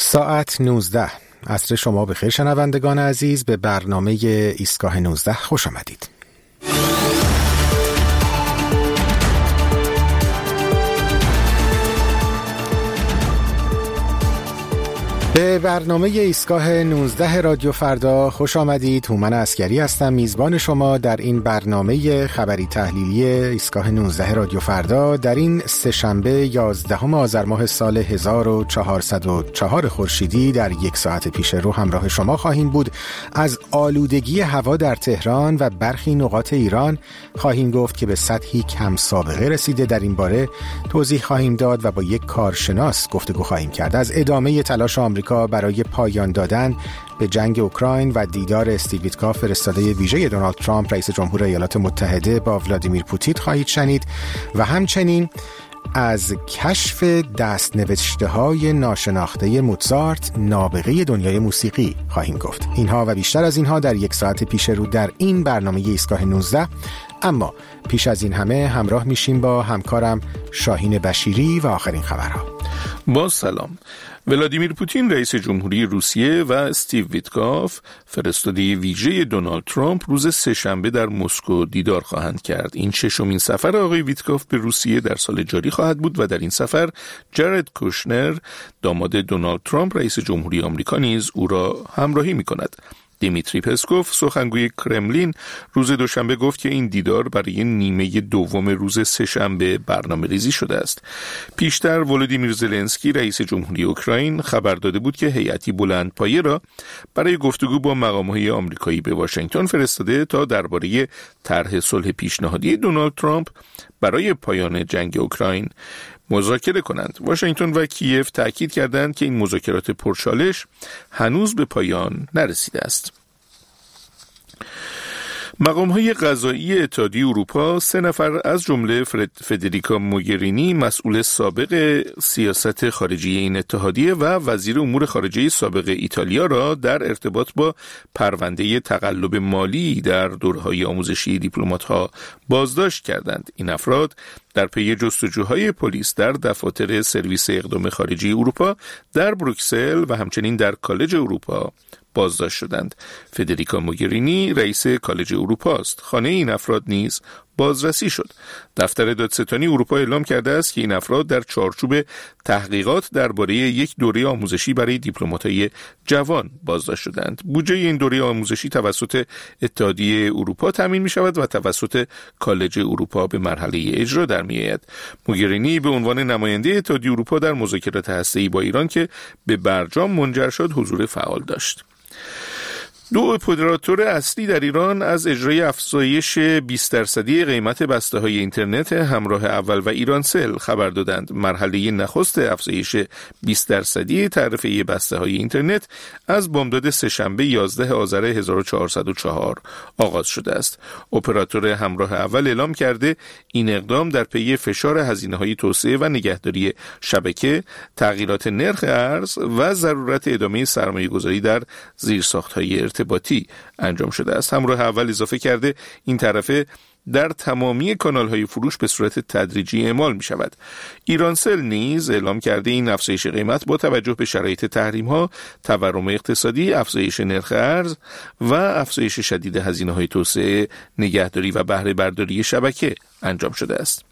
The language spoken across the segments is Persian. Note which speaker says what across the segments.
Speaker 1: ساعت 19. عصر شما بخیر شنوندگان عزیز، به برنامه ایستگاه 19 خوش آمدید. به برنامه ایستگاه 19 رادیو فردا خوش آمدید. هومن عسگری هستم، میزبان شما در این برنامه خبری تحلیلی ایستگاه 19 رادیو فردا. در این سه‌شنبه 11 آذر ماه سال 1404 خورشیدی در یک ساعت پیش رو همراه شما خواهیم بود. از آلودگی هوا در تهران و برخی نقاط ایران خواهیم گفت که به سطحی کم سابقه رسیده. در این باره توضیح خواهیم داد و با یک کارشناس گفتگو خواهیم کرد. از ادامه تلاش آمریکا برای پایان دادن به جنگ اوکراین و دیدار استیو ویتکاف فرستاده ویژه دونالد ترامپ رئیس جمهور ایالات متحده با ولادیمیر پوتین خواهید شنید و همچنین از کشف دست‌نوشته‌های ناشناخته موزارت نابغه دنیای موسیقی خواهیم گفت. اینها و بیشتر از اینها در یک ساعت پیش رو در این برنامه ایستگاه 19. اما پیش از این همه همراه میشیم با همکارم شاهین بشیری و آخرین خبرها.
Speaker 2: با سلام. ولادیمیر پوتین رئیس جمهوری روسیه و استیو ویتکاف فرستاده ویژه دونالد ترامپ روز سه‌شنبه در مسکو دیدار خواهند کرد. این ششمین سفر آقای ویتکاف به روسیه در سال جاری خواهد بود و در این سفر جارد کوشنر داماد دونالد ترامپ رئیس جمهوری آمریکا نیز او را همراهی می‌کند. دیمیتری پسکوف سخنگوی کرملین روز دوشنبه گفت که این دیدار برای نیمه دوم روز سه‌شنبه برنامه‌ریزی شده است. پیشتر ولودیمیر زلنسکی رئیس جمهوری اوکراین خبر داده بود که هیئتی بلندپایه را برای گفتگو با مقام‌های آمریکایی به واشنگتن فرستاده تا درباره طرح صلح پیشنهادی دونالد ترامپ برای پایان جنگ اوکراین مذاکره کنند. واشنگتن و کیف تأکید کردند که این مذاکرات پرچالش هنوز به پایان نرسیده است. مقام‌های قضایی اتحادیه اروپا 3 نفر از جمله فدریکا موگرینی مسئول سابق سیاست خارجی این اتحادیه و وزیر امور خارجه سابق ایتالیا را در ارتباط با پرونده تقلب مالی در دوره‌های آموزشی دیپلمات‌ها بازداشت کردند. این افراد در پی جستجوهای پلیس در دفاتر سرویس اقدام خارجی اروپا در بروکسل و همچنین در کالج اروپا بازداشت شدند. فدریکا موگرینی رئیس کالج اروپا است. خانه این افراد نیز بازرسی شد. دفتر دادستانی اروپا اعلام کرده است که این افراد در چارچوب تحقیقات درباره یک دوره آموزشی برای دیپلمات‌های جوان بازداشت شدند. بودجه این دوره آموزشی توسط اتحادیه اروپا تامین می‌شود و توسط کالج اروپا به مرحله اجرا در می‌آید. موگرینی به عنوان نماینده اتحادیه اروپا در مذاکرات هسته‌ای با ایران که به برجام منجر شد حضور فعال داشت. 2 اپراتور اصلی در ایران از اجرای افزایش 20% قیمت بسته‌های اینترنت همراه اول و ایرانسل خبر دادند. مرحله نخست افزایش 20% تعرفه بسته‌های اینترنت از بامداد سه‌شنبه 11 آذر 1404 آغاز شده است. اپراتور همراه اول اعلام کرده این اقدام در پی فشار هزینه‌های توسعه و نگهداری شبکه، تغییرات نرخ ارز و ضرورت ادامه سرمایه‌گذاری در زیرساخت‌های ارتباطی انجام شده است. همراه اول اضافه کرده این طرفه در تمامی کانال‌های فروش به صورت تدریجی اعمال می شود. ایرانسل نیز اعلام کرده این افزایش قیمت با توجه به شرایط تحریم‌ها، تورم اقتصادی، افزایش نرخ ارز و افزایش شدید هزینه‌های توسعه، نگهداری و بهره برداری شبکه انجام شده است.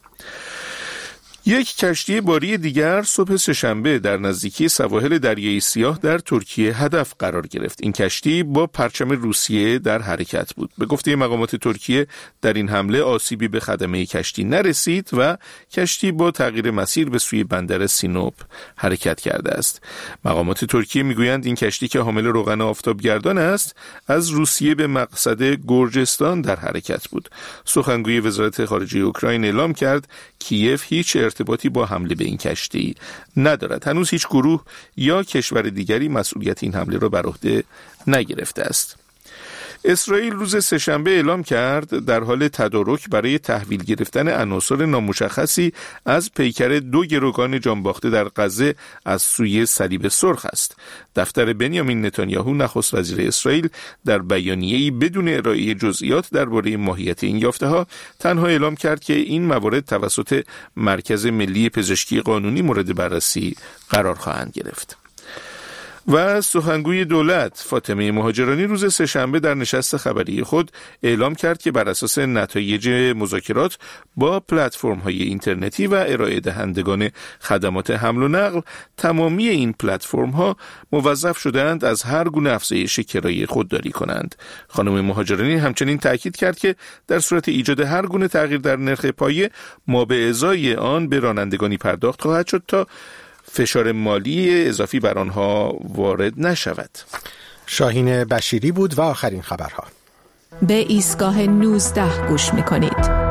Speaker 2: یک کشتی باری دیگر صبح سه‌شنبه در نزدیکی سواحل دریای سیاه در ترکیه هدف قرار گرفت. این کشتی با پرچم روسیه در حرکت بود. به گفته مقامات ترکیه در این حمله آسیبی به خدمه کشتی نرسید و کشتی با تغییر مسیر به سوی بندر سینوپ حرکت کرده است. مقامات ترکیه میگویند این کشتی که حامل روغن آفتابگردان است از روسیه به مقصد گرجستان در حرکت بود. سخنگوی وزارت خارجه اوکراین اعلام کرد کیف هیچ ارتباطی با حمله به این کشتی ندارد. هنوز هیچ گروه یا کشور دیگری مسئولیت این حمله را بر عهده نگرفته است. اسرائیل روز سه‌شنبه اعلام کرد در حال تدارک برای تحویل گرفتن عناصر نامشخصی از پیکر 2 گروگان جانباخته در غزه از سوی صلیب سرخ است. دفتر بنیامین نتانیاهو نخست وزیر اسرائیل در بیانیه‌ای بدون ارائه جزئیات درباره ماهیت این یافته‌ها تنها اعلام کرد که این موارد توسط مرکز ملی پزشکی قانونی مورد بررسی قرار خواهند گرفت. و سخنگوی دولت فاطمه مهاجرانی روز سه‌شنبه در نشست خبری خود اعلام کرد که بر اساس نتایج مذاکرات با پلتفرم‌های اینترنتی و ارائه دهندگان خدمات حمل و نقل، تمامی این پلتفرم‌ها موظف شدند از هر گونه افزایش کرایه خودداری کنند. خانم مهاجرانی همچنین تاکید کرد که در صورت ایجاد هر گونه تغییر در نرخ پایه، ما به ازای آن به رانندگانی پرداخت خواهد شد تا فشار مالی اضافی بر آنها وارد نشود.
Speaker 1: شاهین بشیری بود و آخرین خبرها.
Speaker 3: به ایستگاه 19 گوش می‌کنید.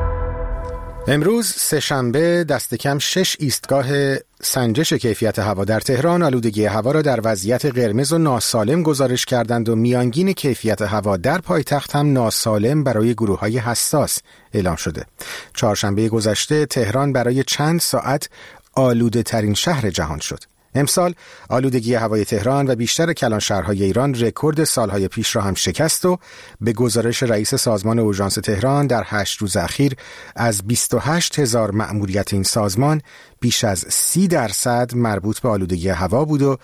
Speaker 1: امروز سه‌شنبه دست کم 6 ایستگاه سنجش کیفیت هوا در تهران آلودگی هوا را در وضعیت قرمز و ناسالم گزارش کردند و میانگین کیفیت هوا در پایتخت هم ناسالم برای گروه‌های حساس اعلام شده. چهارشنبه گذشته تهران برای چند ساعت آلوده ترین شهر جهان شد. امسال آلودگی هوای تهران و بیشتر کلانشهرهای ایران رکورد سالهای پیش را هم شکست و به گزارش رئیس سازمان اورژانس تهران در 8 روز اخیر از 28,000 مأموریت این سازمان بیش از 30% مربوط به آلودگی هوا بود و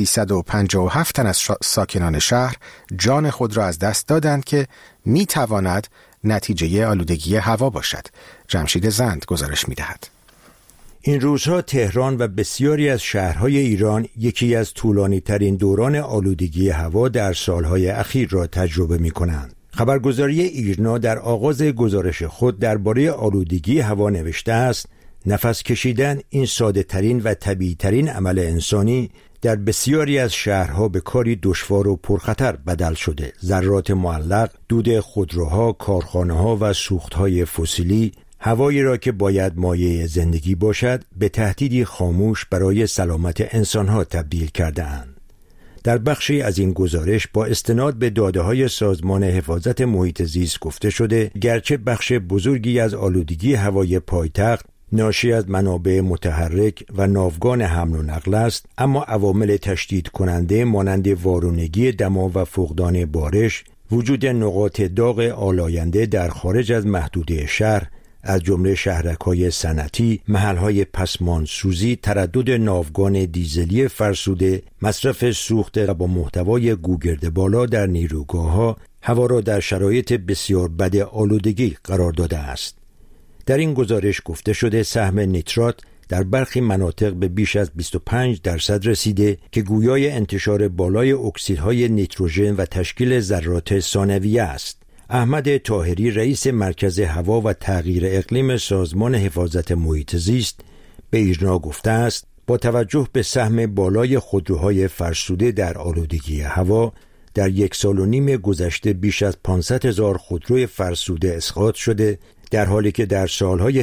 Speaker 1: 357 تن از ساکنان شهر جان خود را از دست دادند که میتواند نتیجه آلودگی هوا باشد. جمشید زند گزارش میدهد.
Speaker 4: این روزها تهران و بسیاری از شهرهای ایران یکی از طولانی ترین دوران آلودگی هوا در سالهای اخیر را تجربه می کنند. خبرگزاری ایرنا در آغاز گزارش خود درباره آلودگی هوا نوشته است: نفس کشیدن این ساده ترین و طبیعی ترین عمل انسانی در بسیاری از شهرها به کاری دشوار و پرخطر بدل شده. ذرات معلق، دود خودروها، کارخانه‌ها و سوختهای فسیلی هوایی را که باید مایه زندگی باشد به تهدیدی خاموش برای سلامت انسانها تبدیل کرده‌اند. در بخشی از این گزارش با استناد به داده‌های سازمان حفاظت محیط زیست گفته شده گرچه بخش بزرگی از آلودگی هوای پایتخت ناشی از منابع متحرک و ناوگان حمل و نقل است، اما عوامل تشدید کننده مانند وارونگی دما و فقدان بارش، وجود نقاط داغ آلاینده در خارج از محدوده شهر از جمله شهرک‌های صنعتی، محل‌های پسماندسوزی، تردد ناوگان دیزلی فرسوده، مصرف سوخت با محتوای گوگرد بالا در نیروگاه‌ها هوا را در شرایط بسیار بد آلودگی قرار داده است. در این گزارش گفته شده سهم نیترات در برخی مناطق به بیش از 25% رسیده که گویای انتشار بالای اکسیدهای نیتروژن و تشکیل ذرات ثانویه است. احمد طاهری رئیس مرکز هوا و تغییر اقلیم سازمان حفاظت محیط زیست به ایرنا گفته است با توجه به سهم بالای خودروهای فرسوده در آلودگی هوا در 1.5 سال گذشته بیش از 500,000 خودروی فرسوده اسقاط شده، در حالی که در سالهای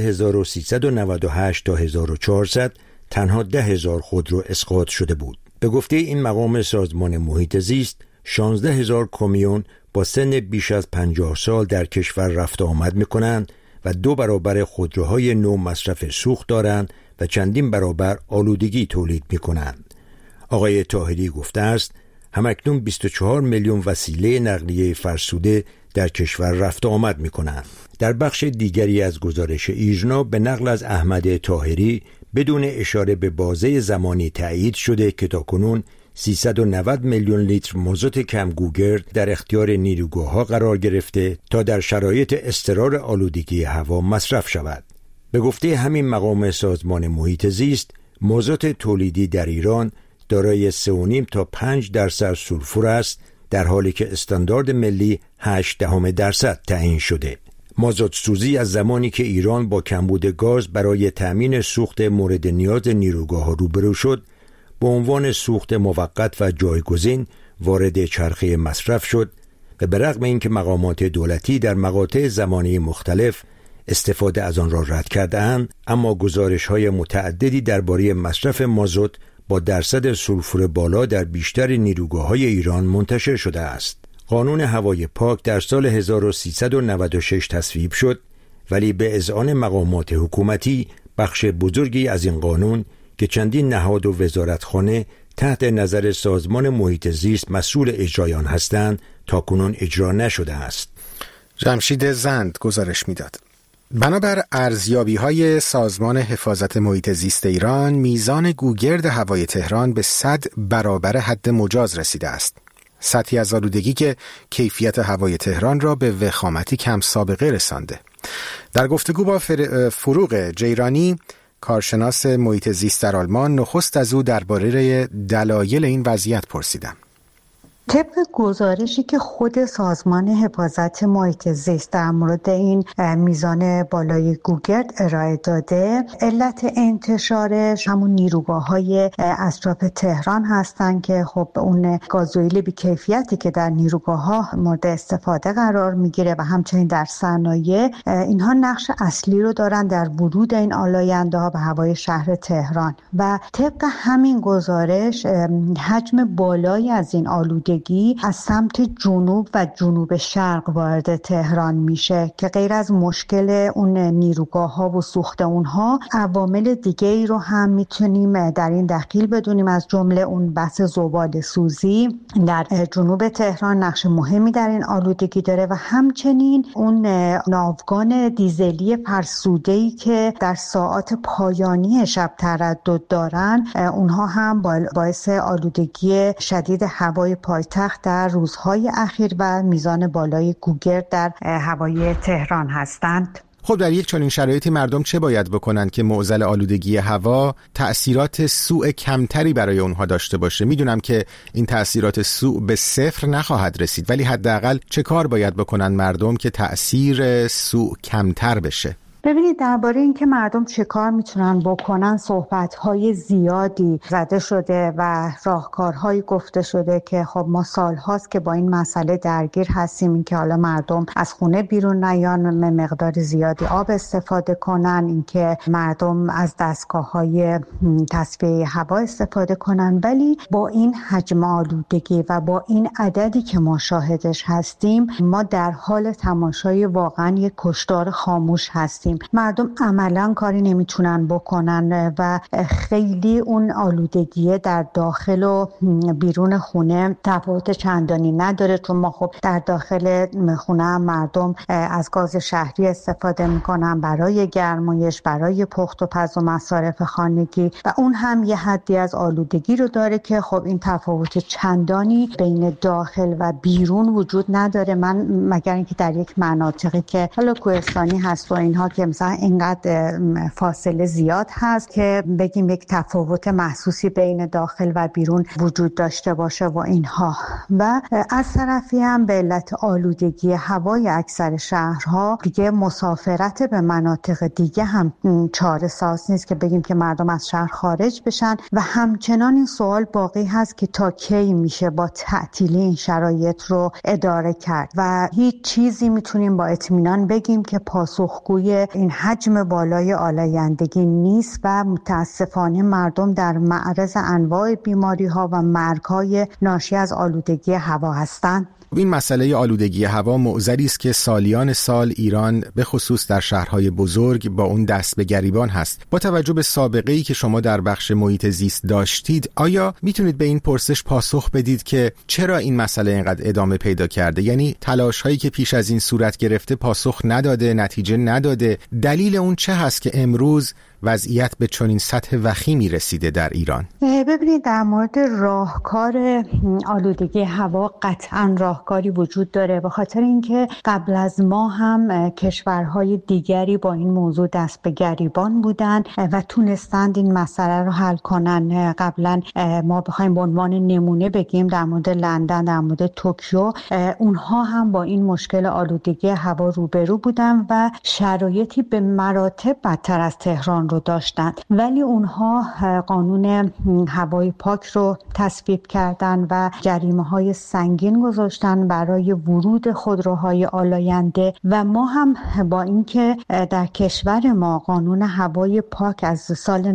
Speaker 4: 1398 تا 1400 تنها 10,000 خودرو اسقاط شده بود. به گفته این مقام سازمان محیط زیست 16,000 کامیون با سن بیش از 50 سال در کشور رفت آمد می‌کنند و 2 برابر خودروهای نو مصرف سوخت دارند و چندین برابر آلودگی تولید می‌کنند. آقای طاهری گفته است همکنون 24 میلیون وسیله نقلیه فرسوده در کشور رفت آمد می‌کنند. در بخش دیگری از گزارش ایرنا به نقل از احمد طاهری بدون اشاره به بازه زمانی تأیید شده که تاکنون 390 میلیون لیتر مازوت کمگوگرد در اختیار نیروگاه‌ها قرار گرفته تا در شرایط اضطرار آلودگی هوا مصرف شود. به گفته همین مقام سازمان محیط زیست، مازوت تولیدی در ایران دارای 3.5 تا 5% سولفور است، در حالی که استاندارد ملی 0.8% تعیین شده. مازوت سوزی از زمانی که ایران با کمبود گاز برای تأمین سوخت مورد نیاز نیروگاه‌ها روبرو شد، به عنوان سوخت موقت و جایگزین وارد چرخه مصرف شد و به رغم اینکه مقامات دولتی در مقاطع زمانی مختلف استفاده از آن را رد کرده‌اند، اما گزارش‌های متعددی درباره مصرف مازوت با درصد سولفور بالا در بیشتر نیروگاه‌های ایران منتشر شده است. قانون هوای پاک در سال 1396 تصویب شد، ولی به اذعان مقامات حکومتی بخش بزرگی از این قانون که چندین نهاد و وزارتخانه تحت نظر سازمان محیط زیست مسئول اجرای آن هستند تاکنون اجرا نشده است.
Speaker 1: جمشید زند گزارش میداد. بنابر ارزیابی‌های سازمان حفاظت محیط زیست ایران، میزان گوگرد هوای تهران به 100 برابر حد مجاز رسیده است. سطحی از آلودگی که کیفیت هوای تهران را به وخامتی کم سابقه رسانده. در گفتگو با فروغ جیرانی، کارشناس محیط زیست در آلمان، نخست از او درباره دلایل این وضعیت پرسیدم.
Speaker 5: طبق گزارشی که خود سازمان حفاظت محیط زیست در مورد این میزان بالای گوگرد ارائه داده، علت انتشارش همون نیروگاه‌های اطراف تهران هستن که خب اون گازوئیل بی‌کیفیتی که در نیروگاه‌ها مورد استفاده قرار میگیره و همچنین در صنایع، اینها نقش اصلی رو دارن در ورود این آلاینده‌ها به هوای شهر تهران و طبق همین گزارش حجم بالایی از این آلودگی از سمت جنوب و جنوب شرق وارد تهران میشه که غیر از مشکل اون نیروگاه ها و سوخت اونها، عوامل دیگه ای رو هم میتونیم در این دخیل بدونیم، از جمله اون بحث زباله سوزی در جنوب تهران نقش مهمی در این آلودگی داره و همچنین اون ناوگان دیزلی فرسوده‌ای که در ساعات پایانی شب تردد دارن، اونها هم باعث آلودگی شدید هوای پایتخت در روزهای اخیر و میزان بالای گوگرد در هوای تهران هستند.
Speaker 1: خب در یک چنین شرایطی مردم چه باید بکنند که معضل آلودگی هوا تأثیرات سوء کمتری برای اونها داشته باشه؟ میدونم که این تأثیرات سوء به صفر نخواهد رسید، ولی حداقل چه کار باید بکنن مردم که تأثیر سوء کمتر بشه؟
Speaker 5: ببینید، درباره این که مردم چه کار میتونن بکنن صحبت‌های زیادی زده شده و راهکارهایی گفته شده که خب ما سال‌هاست که با این مسئله درگیر هستیم، این که حالا مردم از خونه بیرون نیان، مقدار زیادی آب استفاده کنن، این که مردم از دستگاه‌های تصفیه هوا استفاده کنن. ولی با این حجم آلودگی و با این عددی که ما شاهدش هستیم، ما در حال تماشای واقعا یک کشتار خاموش هستیم. مردم عملاً کاری نمیتونن بکنن و خیلی اون آلودگی در داخل و بیرون خونه تفاوت چندانی نداره، چون ما خب در داخل خونه هم مردم از گاز شهری استفاده میکنن برای گرمایش، برای پخت و پز و مصارف خانگی و اون هم یه حدی از آلودگی رو داره که خب این تفاوت چندانی بین داخل و بیرون وجود نداره، مگر اینکه در یک مناطقی که حالا کوهستانی هست و اینها که مثلا اینقدر فاصله زیاد هست که بگیم یک تفاوت محسوسی بین داخل و بیرون وجود داشته باشه و اینها. و از طرفی هم به علت آلودگی هوای اکثر شهرها دیگه مسافرت به مناطق دیگه هم چاره ساز نیست که بگیم که مردم از شهر خارج بشن و همچنان این سوال باقی هست که تا کی میشه با تعطیلی این شرایط رو اداره کرد و هیچ چیزی میتونیم با اطمینان بگیم که پاسخگوی این حجم بالای آلایندگی نیست و متاسفانه مردم در معرض انواع بیماری‌ها و مرگ‌های ناشی از آلودگی هوا هستند.
Speaker 1: این مسئله آلودگی هوا معضلی است که سالیان سال ایران به خصوص در شهرهای بزرگ با اون دست به گریبان هست. با توجه به سابقه‌ای که شما در بخش محیط زیست داشتید، آیا میتونید به این پرسش پاسخ بدید که چرا این مسئله اینقدر ادامه پیدا کرده؟ یعنی تلاش‌هایی که پیش از این صورت گرفته پاسخ نداده، نتیجه نداده. دلیل اون چه هست که امروز وضعیت به چنین سطح وخیمی رسیده در ایران؟
Speaker 5: ببینید، در مورد راهکار آلودگی هوا قطعاً راهکاری وجود داره، به خاطر اینکه قبل از ما هم کشورهای دیگری با این موضوع دست به گریبان بودن و تونستند این مسئله رو حل کنن. قبلا ما بخوایم به عنوان نمونه بگیم در مورد لندن، در مورد توکیو، اونها هم با این مشکل آلودگی هوا روبرو بودن و شرایطی به مراتب بدتر از تهران رو داشتند، ولی اونها قانون هوای پاک رو تصویب کردن و جریمه‌های سنگین گذاشتن برای ورود خودروهای آلاینده و ما هم با اینکه در کشور ما قانون هوای پاک از سال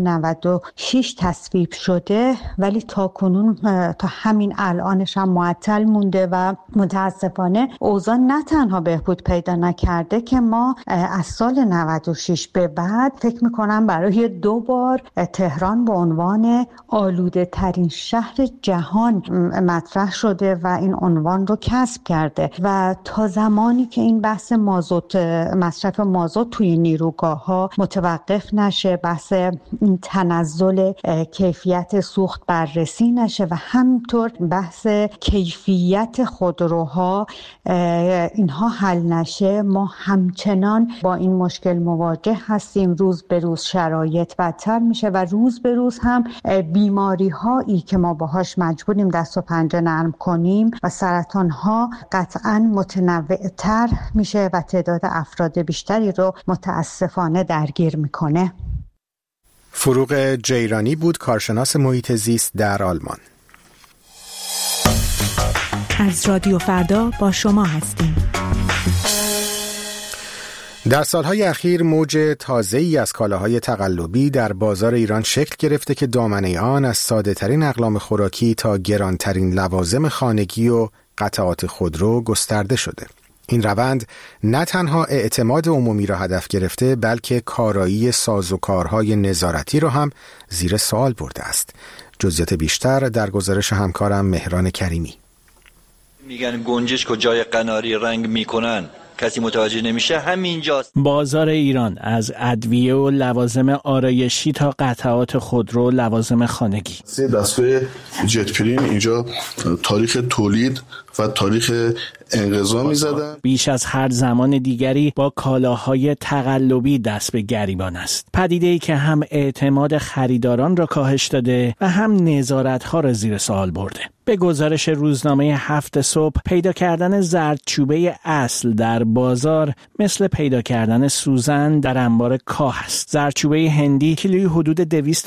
Speaker 5: 96 تصویب شده، ولی تا کنون تا همین الانش هم معطل مونده و متاسفانه اوضاع نه تنها بهبود پیدا نکرده که ما از سال 96 به بعد فکر می‌کنم هم برای 2 بار تهران به عنوان آلوده ترین شهر جهان مطرح شده و این عنوان رو کسب کرده و تا زمانی که این بحث مصرف مازوت توی نیروگاه‌ها متوقف نشه، بحث این تنزل کیفیت سوخت بررسی نشه و همینطور بحث کیفیت خودروها اینها حل نشه، ما همچنان با این مشکل مواجه هستیم. روز به روز شرایط بدتر میشه و روز به روز هم بیماری هایی که ما باهاش مجبوریم دست و پنجه نرم کنیم و سرطان ها قطعا متنوع تر میشه و تعداد افراد بیشتری رو متاسفانه درگیر میکنه.
Speaker 1: فروغ جیرانی بود، کارشناس محیط زیست در آلمان.
Speaker 3: از رادیو فردا با شما هستیم.
Speaker 1: در سالهای اخیر موج تازه‌ای از کالاهای تقلبی در بازار ایران شکل گرفته که دامنه آن از ساده‌ترین اقلام خوراکی تا گرانترین لوازم خانگی و قطعات خودرو گسترده شده. این روند نه تنها اعتماد عمومی را هدف گرفته، بلکه کارایی سازوکارهای نظارتی را هم زیر سوال برده است. جزئیات بیشتر در گزارش همکارم مهران کریمی.
Speaker 6: میگن گنجشک و جای قناری رنگ میکنن، کسی متوجه نمیشه، همینجاست.
Speaker 7: بازار ایران از ادویه و لوازم آرایشی تا قطعات خودرو و لوازم خانگی.
Speaker 8: دستگاه جت پریم اینجا تاریخ تولید و تاریخ انقضا می‌زدن.
Speaker 7: بیش از هر زمان دیگری با کالاهای تقلبی دست به گریبان است. پدیده‌ای که هم اعتماد خریداران را کاهش داده و هم نظارت‌ها را زیر سوال برده. به گزارش روزنامه 7 صبح، پیدا کردن زردچوبه اصل در بازار مثل پیدا کردن سوزن در انبار کاه است. زردچوبه هندی کیلویی حدود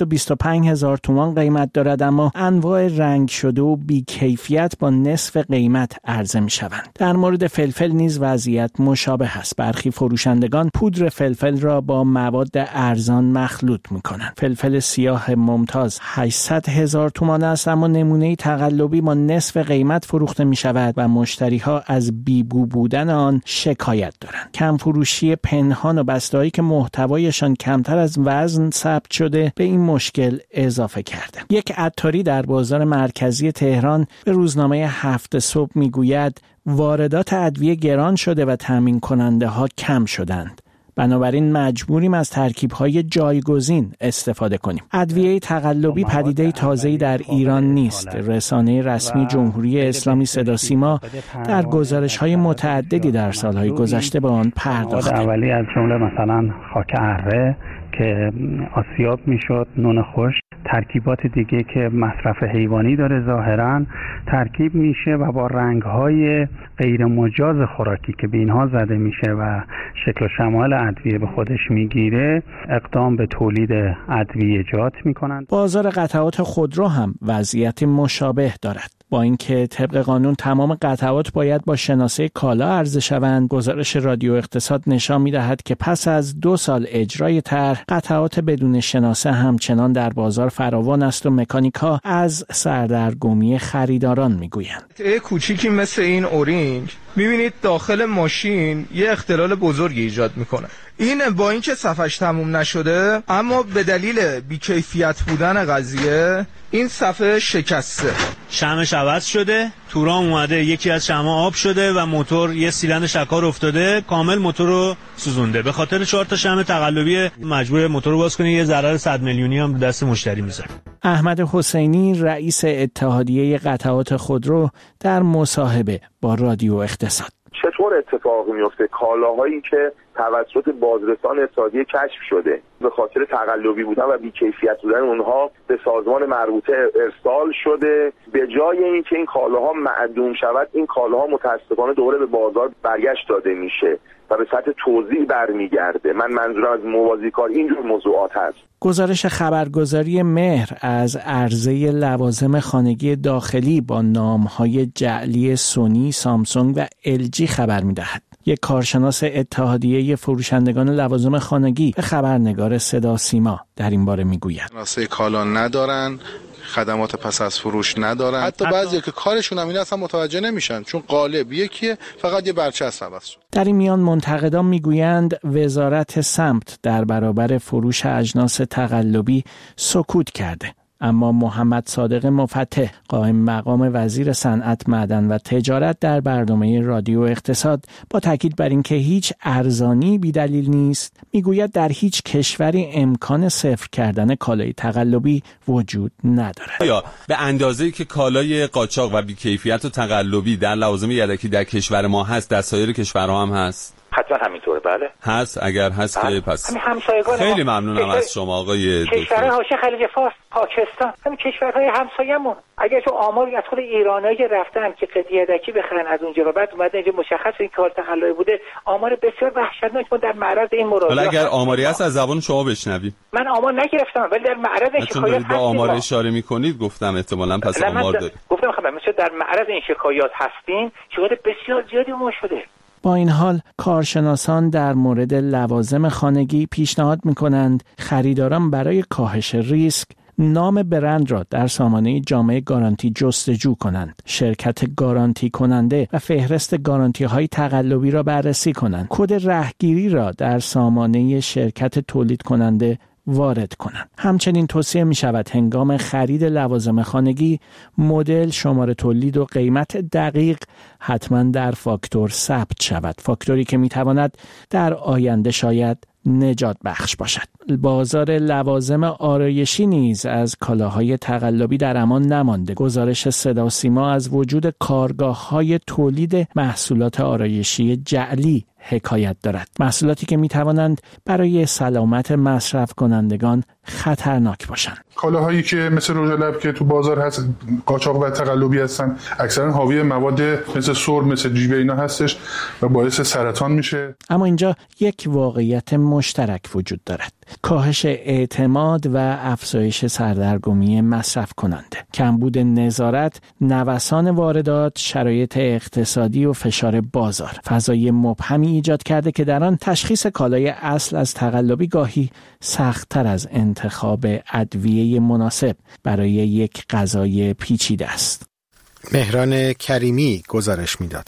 Speaker 7: 225,000 تومان قیمت دارد، اما انواع رنگ شده و بی‌کیفیت با نصف قیمت عرضه می‌شوند. در مورد فلفل نیز وضعیت مشابه است. برخی فروشندگان پودر فلفل را با مواد ارزان مخلوط می‌کنند. فلفل سیاه ممتاز 800,000 تومان است، اما نمونه تقلبی با نصف قیمت فروخته می‌شود و مشتری‌ها از بی‌بو بودن آن شکایت دارند. کم فروشی پنهان و بسته‌هایی که محتوایشان کمتر از وزن ثبت شده به این مشکل اضافه کرده. یک عطاری در بازار مرکزی تهران به روزنامه 7 صبح میگوید واردات ادویه گران شده و تامین کننده ها کم شدند. بنابراین مجبوریم از ترکیب‌های جایگزین استفاده کنیم. ادویه تقلبی پدیده تازه‌ای در ایران نیست. رسانه رسمی جمهوری اسلامی صداسیما در گزارش‌های متعددی در سال‌های گذشته به آن پرداخته.
Speaker 9: اولی از جمله مثلا خاک اره که آسیاب میشد، نون خشک، ترکیبات دیگه که مصرف حیوانی داره ظاهراً ترکیب میشه و با رنگ‌های غیر مجاز خوراکی که به اینها زده میشه و شکل و شمال ادویه به خودش میگیره اقدام به تولید ادویه ایجاد میکنند.
Speaker 7: بازار قطعات خودرو هم وضعیت مشابه دارد. با اینکه طبق قانون تمام قطعات باید با شناسه کالا عرضه شوند، گزارش رادیو اقتصاد نشان می‌دهد که پس از 2 سال اجرای طرح، قطعات بدون شناسه همچنان در بازار فراوان است و مکانیک‌ها از سردرگمی خریداران می‌گویند.
Speaker 10: کوچیکی مثل این اورینگ می‌بینید داخل ماشین یه اختلال بزرگی ایجاد می‌کنه. این با اینکه صفحش تموم نشده، اما به دلیل بی‌کیفیت بودن قضیه این صفحه شکسته.
Speaker 11: شمعش عوض شده، تورام اومده، یکی از شمع آب شده و موتور یه سیلند شکار افتاده، کامل موتور رو سوزونده. به خاطر 4 تا شمع تقلبی مجبور موتور رو باز کنه، یه ضرر 100 میلیونی هم دست مشتری میذاره.
Speaker 7: احمد حسینی رئیس اتحادیه قطعات خودرو در مصاحبه با رادیو اقتصاد:
Speaker 12: چطور اتفاقی میفته کالاهایی که توسط بازرسان اتحادیه کشف شده به خاطر تقلبی بودن و بی‌کیفیت بودن اونها به سازمان مربوطه ارسال شده، به جای اینکه این کالاها معدوم شود این کالاها متاسفانه دوباره به بازار برگشت داده میشه و به سطح توزیع برمیگرده. من منظورم از موازیکار اینجور موضوعات هست.
Speaker 7: گزارش خبرگزاری مهر از عرضه لوازم خانگی داخلی با نام‌های جعلی سونی، سامسونگ و LG خبر می‌دهد. یک کارشناس اتحادیه فروشندگان لوازم خانگی به خبرنگار صدا سیما در این باره میگوید:
Speaker 8: شناسه کالا ندارن، خدمات پس از فروش ندارن. حتی بعضیا که کارشون هم اینه اصلا متوجه نمیشن، چون قالب یکیه، فقط یه برچسب عوض شد.
Speaker 7: در این میان منتقدان میگویند وزارت سمت در برابر فروش اجناس تقلبی سکوت کرده. اما محمد صادق مفتح، قائم مقام وزیر صنعت، معدن و تجارت، در برنامه رادیو اقتصاد با تاکید بر اینکه هیچ ارزانی بی‌دلیل نیست، میگوید در هیچ کشوری امکان صفر کردن کالای تقلبی وجود ندارد.
Speaker 13: یا به اندازه‌ای که کالای قاچاق و بی‌کیفیت و تقلبی در لوازم یدکی در کشور ما هست، در سایر کشورها هم هست؟
Speaker 14: حتما همینطوره. بله
Speaker 13: هست. اگر هست که پس
Speaker 14: خیلی
Speaker 13: ممنونم از شما آقای دکتر.
Speaker 14: کشورهای حاشیه خلیج فارس، پاکستان، همین کشورهای همسایه‌مون، اگر تو آماری از خود ایرانایی که رفتن که قطعه یدکی بخرن از اونجا و بعد اومدن اینجا مشخص این کار تقلبی بوده، آمار بسیار وحشتناک ما در معرض این مراجعه.
Speaker 13: حالا اگر آماری هست از زبان شما بشنویم.
Speaker 14: من آمار نگرفتم ولی در معرض این شکایات
Speaker 13: به آمار اشاره می‌کنید، گفتم احتمالاً پس آمار دارید.
Speaker 14: گفتم خب مثلا در معرض این شکایات هستین، شکایات بسیار زیادی ما شده.
Speaker 7: با این حال کارشناسان در مورد لوازم خانگی پیشنهاد می‌کنند خریداران برای کاهش ریسک نام برند را در سامانه جامعه گارانتی جستجو کنند، شرکت گارانتی کننده و فهرست گارانتی های تقلبی را بررسی کنند، کد رهگیری را در سامانه شرکت تولید کننده وارد کنند. همچنین توصیه می شود هنگام خرید لوازم خانگی مدل، شماره تولید و قیمت دقیق حتما در فاکتور ثبت شود، فاکتوری که می تواند در آینده شاید نجات بخش باشد. بازار لوازم آرایشی نیز از کالاهای تقلبی در امان نمانده. گزارش صدا و سیما از وجود کارگاه‌های تولید محصولات آرایشی جعلی حکایت دارد. محصولاتی که می توانند برای سلامت مصرف کنندگان خطرناک باشند.
Speaker 15: کالاهایی که مثل رژ لب که تو بازار هست، قاچاق و تقلبی هستن، اکثرا حاوی مواد مثل سرب، مثل جیوه اینا هستش و باعث سرطان میشه.
Speaker 7: اما اینجا یک واقعیت مشترک وجود دارد: کاهش اعتماد و افزایش سردرگمی مصرف کننده، کمبود نظارت، نوسان واردات، شرایط اقتصادی و فشار بازار فضای مبهمی ایجاد کرده که در آن تشخیص کالای اصل از تقلبی گاهی سخت‌تر از انتخاب ادویه مناسب برای یک غذای پیچیده است.
Speaker 1: مهران کریمی گزارش میداد.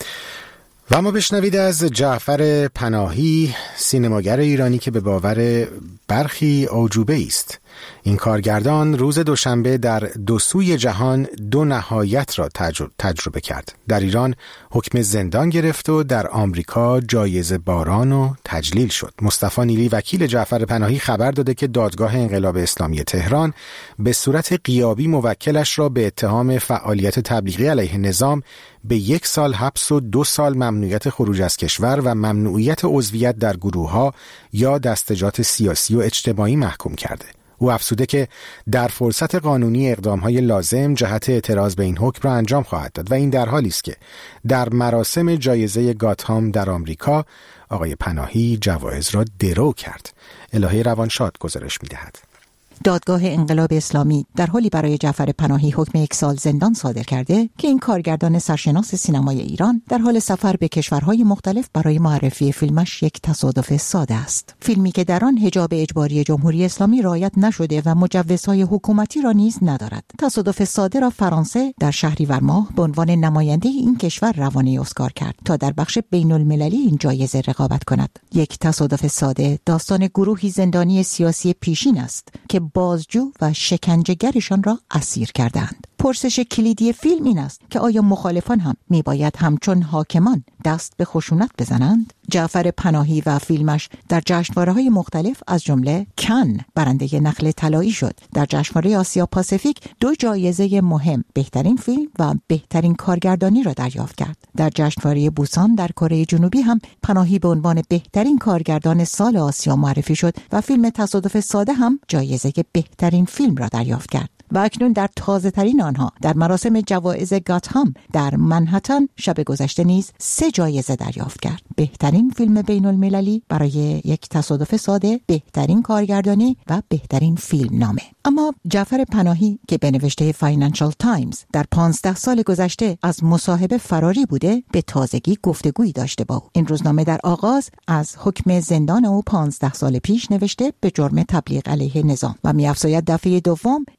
Speaker 1: و ما بشنوید از جعفر پناهی، سینماگر ایرانی که به باور برخی اعجوبه است. این کارگردان روز دوشنبه در دو سوی جهان دو نهایت را تجربه کرد. در ایران حکم زندان گرفت و در آمریکا جایزه باران و تجلیل شد. مصطفی نیلی، وکیل جعفر پناهی، خبر داده که دادگاه انقلاب اسلامی تهران به صورت غیابی موکلش را به اتهام فعالیت تبلیغی علیه نظام به 1 سال حبس و 2 سال ممنوعیت خروج از کشور و ممنوعیت عضویت در گروه‌ها یا دستجات سیاسی و اجتماعی محکوم کرده. او افزوده که در فرصت قانونی اقدام‌های لازم جهت اعتراض به این حکم را انجام خواهد داد و این در حالی است که در مراسم جایزه گاتهام در آمریکا آقای پناهی جوایز را درو کرد. الهه روانشاد گزارش می‌دهد.
Speaker 16: دادگاه انقلاب اسلامی در حالی برای جعفر پناهی حکم 1 سال زندان صادر کرده که این کارگردان سرشناس سینمای ایران در حال سفر به کشورهای مختلف برای معرفی فیلمش یک تصادف ساده است. فیلمی که در آن حجاب اجباری جمهوری اسلامی رعایت نشده و مجوزهای حکومتی را نیز ندارد. تصادف ساده را فرانسه در شهریور ماه به عنوان نماینده این کشور روانه اسکار کرد تا در بخش بین‌المللی این جایزه رقابت کند. یک تصادف ساده داستان گروهی زندانی سیاسی پیشین است که بازجو و شکنجهگرشان را اسیر کردند. پرسش کلیدی فیلم این است که آیا مخالفان هم میباید همچون حاکمان دست به خشونت بزنند؟ جعفر پناهی و فیلمش در جشنواره‌های مختلف از جمله کن برنده نخل طلایی شد. در جشنواره آسیا پاسیفیک 2 جایزه مهم، بهترین فیلم و بهترین کارگردانی را دریافت کرد. در جشنواره بوسان در کره جنوبی هم پناهی به عنوان بهترین کارگردان سال آسیا معرفی شد و فیلم تصادف ساده هم جایزه بهترین فیلم را دریافت کرد. و اکنون در تازه ترین آنها در مراسم جوایز گاتهام در منهتن شب گذشته نیز 3 جایزه دریافت کرد: بهترین فیلم بین المللی برای یک تصادف ساده، بهترین کارگردانی و بهترین فیلم نامه. اما جعفر پناهی که به نوشته فاینانشال تایمز در 15 سال گذشته از مصاحبه فراری بوده، به تازگی گفتگویی داشته با او. این روزنامه در آغاز از حکم زندان او 15 سال پیش نوشته به جرم تبلیغ علیه نظام و می‌افزاید دفعه دوم که به زندان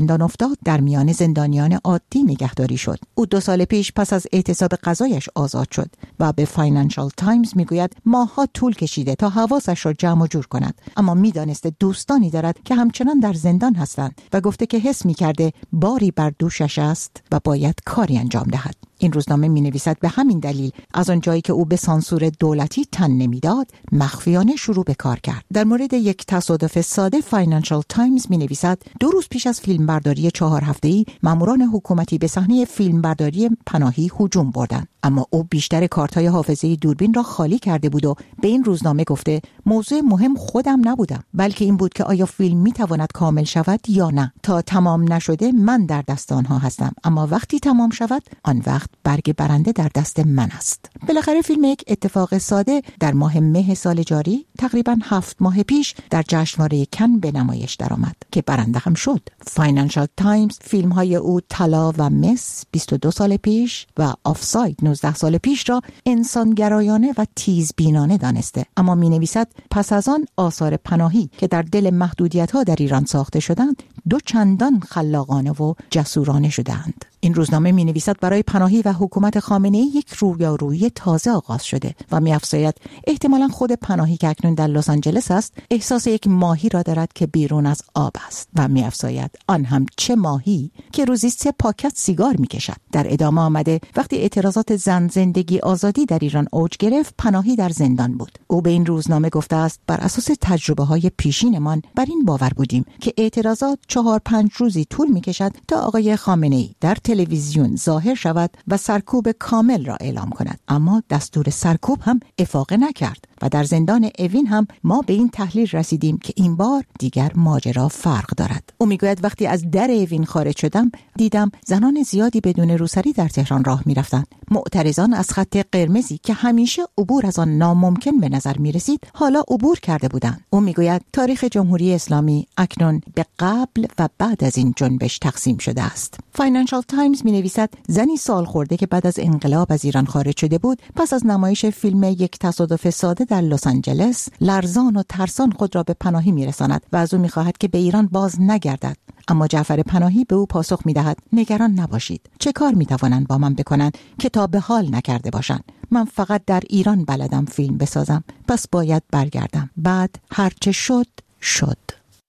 Speaker 16: زندان افتاد در میان زندانیان عادی نگهداری شد. او 2 سال پیش پس از اعتصاب قضایش آزاد شد و به فاینانشال تایمز میگوید ماه‌ها طول کشیده تا حواسش را جمع و جور کند، اما میدانسته دوستانی دارد که همچنان در زندان هستند و گفته که حس می‌کرده باری بر دوشش است و باید کاری انجام دهد. این روزنامه می‌نویسد به همین دلیل از آن جایی که او به سانسور دولتی تن نمیداد مخفیانه شروع به کار کرد. در مورد یک تصادف ساده فاینانشال تایمز می‌نویسد 2 روز پیش از فیلمبرداری 4 هفته‌ای ماموران حکومتی به صحنه فیلمبرداری پناهی هجوم بردند، اما او بیشتر کارت‌های حافظه دوربین را خالی کرده بود و به این روزنامه گفته موضوع مهم خودم نبودم، بلکه این بود که آیا فیلم می‌تواند کامل شود یا نه. تا تمام نشده من در دست آنها هستم، اما وقتی تمام شود آن وقت برگ برنده در دست من است. بالاخره فیلم یک اتفاق ساده در ماه مه سال جاری تقریباً 7 ماه پیش در جشنواره کن به نمایش درآمد که برنده هم شد. فاینانشال تایمز فیلم‌های او طلا و مس 22 سال پیش و آفساید 19 سال پیش را انسانگرایانه و تیزبینانه دانسته، اما می‌نویسد پس از آن آثار پناهی که در دل محدودیت‌ها در ایران ساخته شدند 2 چندان خلاقانه و جسورانه شدند. این روزنامه می‌نویسد برای پناهی و حکومت خامنه‌ای یک رویارویی تازه آغاز شده و می‌افزاید احتمالاً خود پناهی که اکنون در لس آنجلس است احساس یک ماهی را دارد که بیرون از آب است و می‌افزاید آن هم چه ماهی که روزی 3 پاکت سیگار می‌کشد. در ادامه آمده وقتی اعتراضات زن زندگی آزادی در ایران اوج گرفت پناهی در زندان بود. او به این روزنامه گفته است بر اساس تجربه‌های پیشینمان بر این باور بودیم که اعتراضات 4-5 روزی طول می‌کشد تا آقای خامنه‌ای در تلویزیون ظاهر شود و سرکوب کامل را اعلام کند، اما دستور سرکوب هم افاقه نکرد و در زندان اوین هم ما به این تحلیل رسیدیم که این بار دیگر ماجرا فرق دارد. او میگوید وقتی از در اوین خارج شدم دیدم زنان زیادی بدون روسری در تهران راه میرفتند. معترضان از خط قرمزی که همیشه عبور از آن ناممکن به نظر میرسید حالا عبور کرده بودند. او میگوید تاریخ جمهوری اسلامی اکنون به قبل و بعد از این جنبش تقسیم شده است. فاینانشال تایمز می‌نویسد زنی سال خورده که بعد از انقلاب از ایران خارج شده بود پس از نمایش فیلم یک تصادف ساده در لس آنجلس لرزان و ترسان خود را به پناهی میرساند و از او می‌خواهد که به ایران باز نگردد، اما جعفر پناهی به او پاسخ می‌دهد نگران نباشید، چه کار می‌توانند با من بکنند که تا به حال نکرده باشند؟ من فقط در ایران بلدم فیلم بسازم، پس باید برگردم، بعد هرچه شد شد.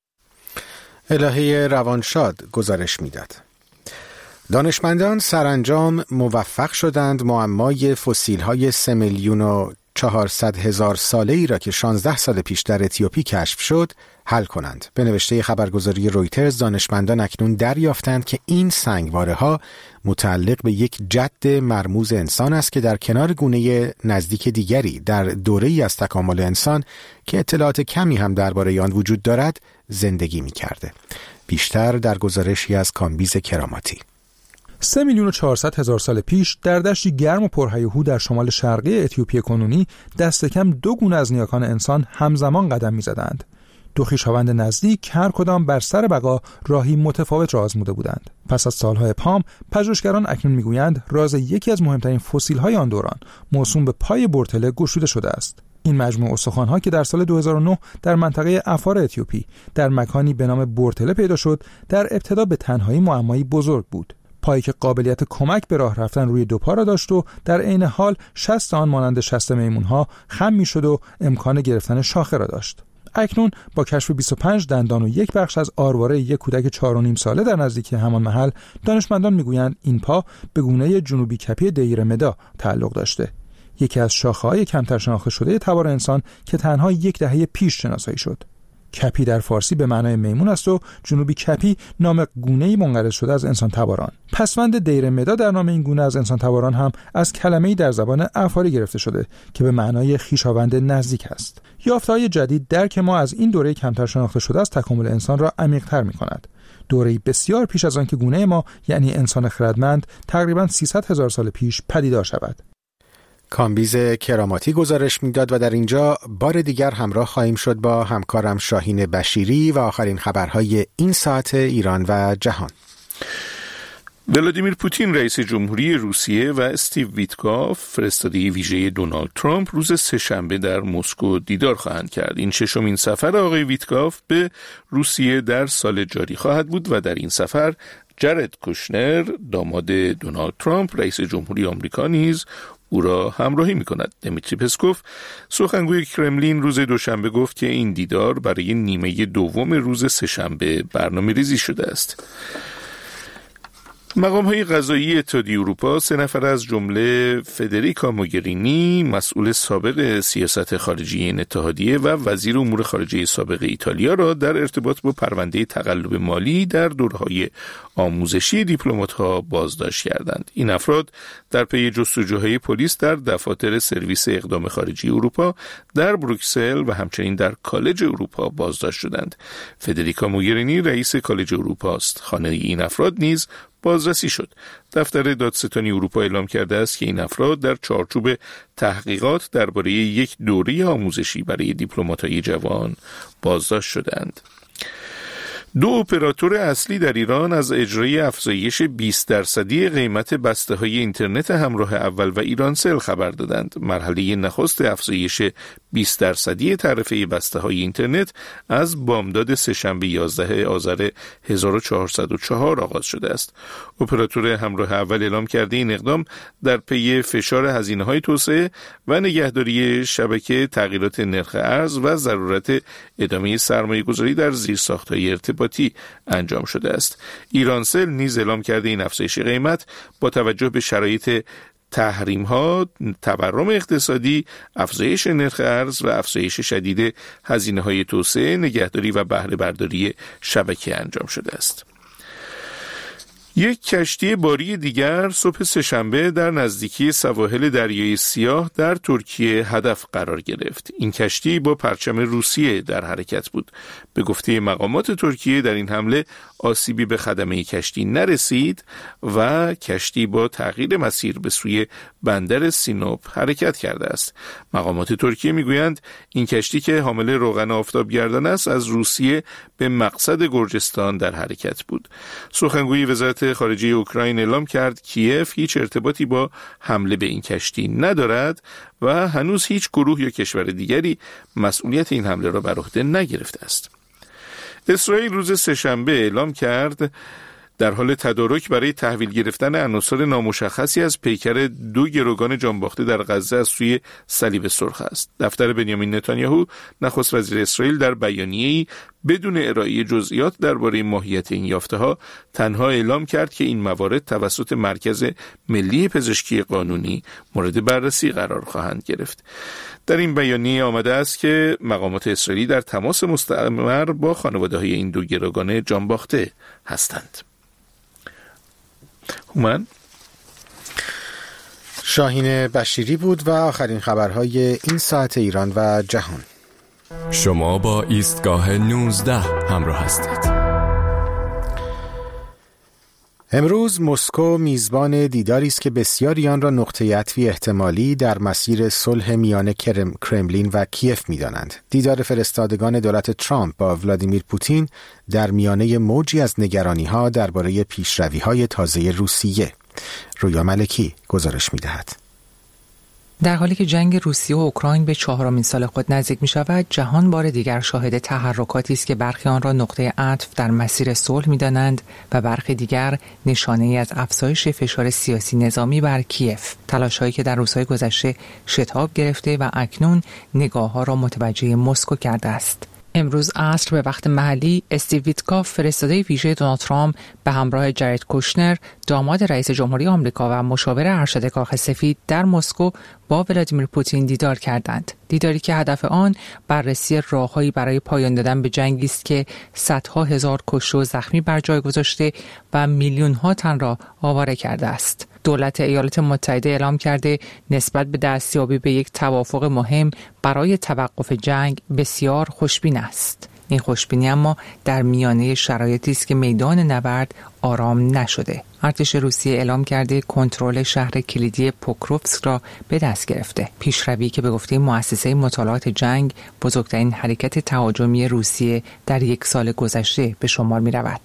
Speaker 1: الهه روانشاد گزارش میداد. دانشمندان سرانجام موفق شدند معمای فسیل‌های 3,400,000 ساله‌ای را که 16 سال پیش در اتیوپی کشف شد حل کنند. به نوشته خبرگزاری رویترز دانشمندان اکنون دریافتند که این سنگواره‌ها متعلق به یک جد مرموز انسان است که در کنار گونه نزدیک دیگری در دوره‌ای از تکامل انسان که اطلاعات کمی هم درباره آن وجود دارد زندگی می‌کرده. بیشتر در گزارشی از کامبیز کراماتی.
Speaker 17: 3,400,000 سال پیش در دشتی گرم و پرهیاهو در شمال شرقی اتیوپی کنونی دست کم 2 گونه از نیاکان انسان همزمان قدم می‌زدند. 2 خویشاوند نزدیک هر کدام بر سر بقا راهی متفاوت را آزموده بودند. پس از سالهای پام پژوهشگران اکنون می‌گویند راز یکی از مهمترین فسیل‌های آن دوران موسوم به پای بورتله گشوده شده است. این مجموعه استخوان‌ها که در سال 2009 در منطقه افار اتیوپی در مکانی به نام بورتله پیدا شد، در ابتدا به تنهایی معمایی بزرگ بود. پایی که قابلیت کمک به راه رفتن روی 2 پا را داشت و در عین حال شست آن مانند شست میمون‌ها خم می‌شد و امکان گرفتن شاخه را داشت. اکنون با کشف 25 دندان و 1 بخش از آرواره یک کودک 4.5 ساله در نزدیکی همان محل، دانشمندان می‌گویند این پا به گونه جنوبی کپی دیر مدا تعلق داشته، یکی از شاخه‌های کمتر شناخته شده تبار انسان که تنها 10 دهه پیش شناسایی شد. کپی در فارسی به معنای میمون است و جنوبی کپی نام گونه‌ای منقرض شده از انسان تباران. پسوند دیر مدا در نام این گونه از انسان تباران هم از کلمه‌ای در زبان افاری گرفته شده که به معنای خویشاوند نزدیک است. یافته‌های جدید درک ما از این دوره کمتر شناخته شده از تکامل انسان را عمیق‌تر می‌کند. دوره‌ای بسیار پیش از آن که گونه ما یعنی انسان خردمند تقریباً 300,000 سال پیش پدیدار شود.
Speaker 1: کامبیز کراماتی گزارش میداد و در اینجا بار دیگر همراه خواهیم شد با همکارم شاهین بشیری و آخرین خبرهای این ساعت ایران و جهان.
Speaker 2: ولادیمیر پوتین رئیس جمهوری روسیه و استیو ویتکاف فرستاده ویژه دونالد ترامپ روز سه‌شنبه در مسکو دیدار خواهند کرد. این ششمین سفر آقای ویتکاف به روسیه در سال جاری خواهد بود و در این سفر جارد کوشنر داماد دونالد ترامپ رئیس جمهوری آمریکا نیز او را همراهی می‌کند. دیمیتری پسکوف سخنگوی کرملین روز دوشنبه گفت که این دیدار برای نیمه دوم روز سه‌شنبه برنامه‌ریزی شده است. مقام‌های قضایی اتحادیه اروپا 3 نفر از جمله فدریکا موگرینی مسئول سابق سیاست خارجی این اتحادیه و وزیر امور خارجه سابق ایتالیا را در ارتباط با پرونده تقلب مالی در دوره‌های آموزشی دیپلمات‌ها بازداشت کردند. این افراد در پی جستجوهای پلیس در دفاتر سرویس اقدام خارجی اروپا در بروکسل و همچنین در کالج اروپا بازداشت شدند. فدریکا موگرینی رئیس کالج اروپا است. خانه این افراد نیز بازرسی شد. دفتر دادستانی اروپا اعلام کرده است که این افراد در چارچوب تحقیقات درباره یک دوره آموزشی برای دیپلمات‌های جوان بازداشت شدند. 2 اپراتور اصلی در ایران از اجرای افزایش 20% قیمت بسته‌های اینترنت همراه اول و ایرانسل خبر دادند. مرحله نخست افزایش 20% تعرفه بسته‌های اینترنت از بامداد سه‌شنبه 11 آذر 1404 آغاز شده است. اپراتور همراه اول اعلام کرده این اقدام در پی فشار هزینه‌های توسعه و نگهداری شبکه، تغییرات نرخ ارز و ضرورت ادامه سرمایه‌گذاری در زیرساخت‌های ارتباطی انجام شده است. ایرانسل نیز اعلام کرده این افزایش قیمت با توجه به شرایط تحریم‌ها، تورم اقتصادی، افزایش نرخ ارز و افزایش شدید هزینه‌های توسعه، نگهداری و بهره برداری شبکه انجام شده است. یک کشتی باری دیگر صبح سه‌شنبه در نزدیکی سواحل دریای سیاه در ترکیه هدف قرار گرفت. این کشتی با پرچم روسیه در حرکت بود. به گفته مقامات ترکیه در این حمله آسیبی به خدمه کشتی نرسید و کشتی با تغییر مسیر به سوی بندر سینوپ حرکت کرده است. مقامات ترکیه میگویند این کشتی که حامل روغن آفتابگردان است از روسیه به مقصد گرجستان در حرکت بود. سخنگوی وزارت خارجه اوکراین اعلام کرد کیف هیچ ارتباطی با حمله به این کشتی ندارد و هنوز هیچ گروه یا کشور دیگری مسئولیت این حمله را بر عهده نگرفته است. اسرائیل روز سه‌شنبه اعلام کرد در حال تدارک برای تحویل گرفتن عناصر نامشخصی از پیکر 2 گروگان جانباخته در غزه از سوی صلیب سرخ است. دفتر بنیامین نتانیاهو نخست وزیر اسرائیل در بیانیه‌ای بدون ارائه جزئیات درباره ماهیت این یافته‌ها تنها اعلام کرد که این موارد توسط مرکز ملی پزشکی قانونی مورد بررسی قرار خواهند گرفت. در این بیانیه آمده است که مقامات اسرائیلی در تماس مستمر با خانواده‌های این 2 گروگان جانباخته هستند. هومن
Speaker 1: شاهین بشیری بود و آخرین خبرهای این ساعت ایران و جهان.
Speaker 18: شما با ایستگاه 19 همراه هستید.
Speaker 1: امروز مسکو میزبان دیداری است که بسیاری آن را نقطه عطفی احتمالی در مسیر صلح میان کرملین و کیف می‌دانند. دیدار فرستادگان دولت ترامپ با ولادیمیر پوتین در میانه موجی از نگرانی‌ها درباره پیشروی‌های تازه روسیه. رویا ملکی گزارش می‌دهد.
Speaker 19: در حالی که جنگ روسیه و اوکراین به 4مین سال خود نزدیک می شود، جهان بار دیگر شاهد تحرکاتی است که برخی آن را نقطه عطف در مسیر صلح می دانند و برخی دیگر نشانه ای از افزایش فشار سیاسی نظامی بر کیف. تلاش‌هایی که در روزهای گذشته شتاب گرفته و اکنون نگاه‌ها را متوجه مسکو کرده است. امروز عصر به وقت محلی استیو ویتکاف فرستاده ویژه دونالد ترامپ به همراه جارد کوشنر داماد رئیس جمهوری آمریکا و مشاور ارشد کاخ سفید در مسکو با ولادیمیر پوتین دیدار کردند. دیداری که هدف آن بررسی راههایی برای پایان دادن به جنگی است که صدها هزار کشته و زخمی بر جای گذاشته و میلیون‌ها تن را آواره کرده است. دولت ایالات متحده اعلام کرده نسبت به دستیابی به یک توافق مهم برای توقف جنگ بسیار خوشبین است. این خوشبینی اما در میانه شرایطی است که میدان نبرد آرام نشده. ارتش روسیه اعلام کرده کنترل شهر کلیدی پوکروفسک را به دست گرفته. پیشروی که به گفته مؤسسه مطالعات جنگ بزرگترین حرکت تهاجمی روسیه در 1 سال گذشته به شمار می رود.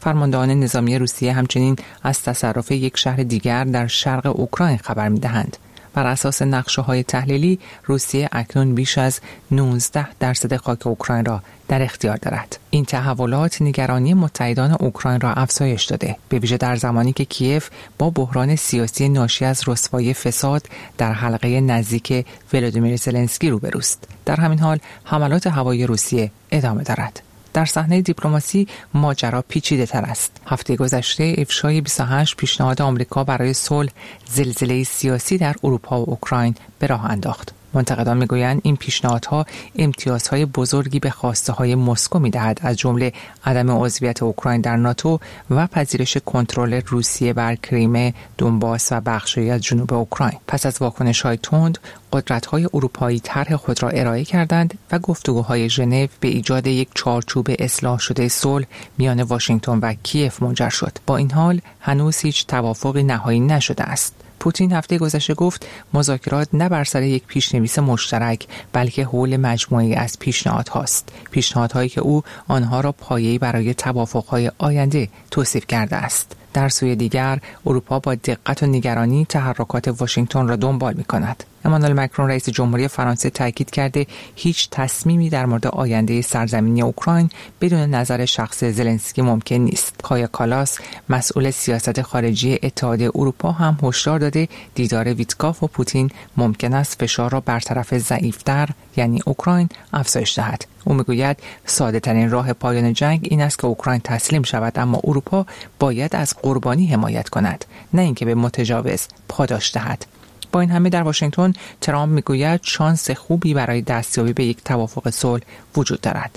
Speaker 19: فرماندهان نظامی روسیه همچنین از تصرف یک شهر دیگر در شرق اوکراین خبر می‌دهند. بر اساس نقشه‌های تحلیلی روسیه اکنون بیش از 19% خاک اوکراین را در اختیار دارد. این تحولات نگرانی متحدان اوکراین را افزایش داده، به ویژه در زمانی که کیف با بحران سیاسی ناشی از رسوایی فساد در حلقه نزدیک ولادیمیر زلنسکی روبروست. در همین حال حملات هوایی روسیه ادامه دارد. در صحنه دیپلماسی ماجرا پیچیده تر است. هفته گذشته افشای 28 پیشنهاد آمریکا برای صلح زلزله سیاسی در اروپا و اوکراین به راه انداخت. منتقدان میگویند این پیشنهادها امتیازهای بزرگی به خواسته‌های مسکو می‌دهد، از جمله عدم عضویت اوکراین در ناتو و پذیرش کنترل روسیه بر کریمه، دونباس و بخشی از جنوب اوکراین. پس از واکنش‌های تند، قدرت‌های اروپایی طرح خود را ارائه کردند و گفتگوهای ژنو به ایجاد یک چارچوب اصلاح شده صلح میان واشنگتن و کیف منجر شد. با این حال هنوز هیچ توافقی نهایی نشده است. پوتین هفته گذشته گفت مذاکرات نه بر سر یک پیشنویس مشترک بلکه حول مجموعه‌ای از پیشنهادهاست، پیشنهادهایی که او آنها را پایه‌ای برای توافق‌های آینده توصیف کرده است. در سوی دیگر اروپا با دقت و نگرانی تحرکات واشنگتن را دنبال می‌کند. امانوئل مکرون رئیس جمهوری فرانسه تاکید کرده هیچ تصمیمی در مورد آینده سرزمینی اوکراین بدون نظر شخص زلنسکی ممکن نیست. کایا کالاس مسئول سیاست خارجی اتحادیه اروپا هم هشدار داده دیدار ویتکاف و پوتین ممکن است فشار را بر طرف ضعیف‌تر یعنی اوکراین افزایش دهد. او میگوید ساده ترین راه پایان جنگ این است که اوکراین تسلیم شود، اما اروپا باید از قربانی حمایت کند، نه اینکه به متجاوز پاداش دهد. با این همه در واشنگتن ترامپ میگوید شانس خوبی برای دستیابی به یک توافق صلح وجود دارد.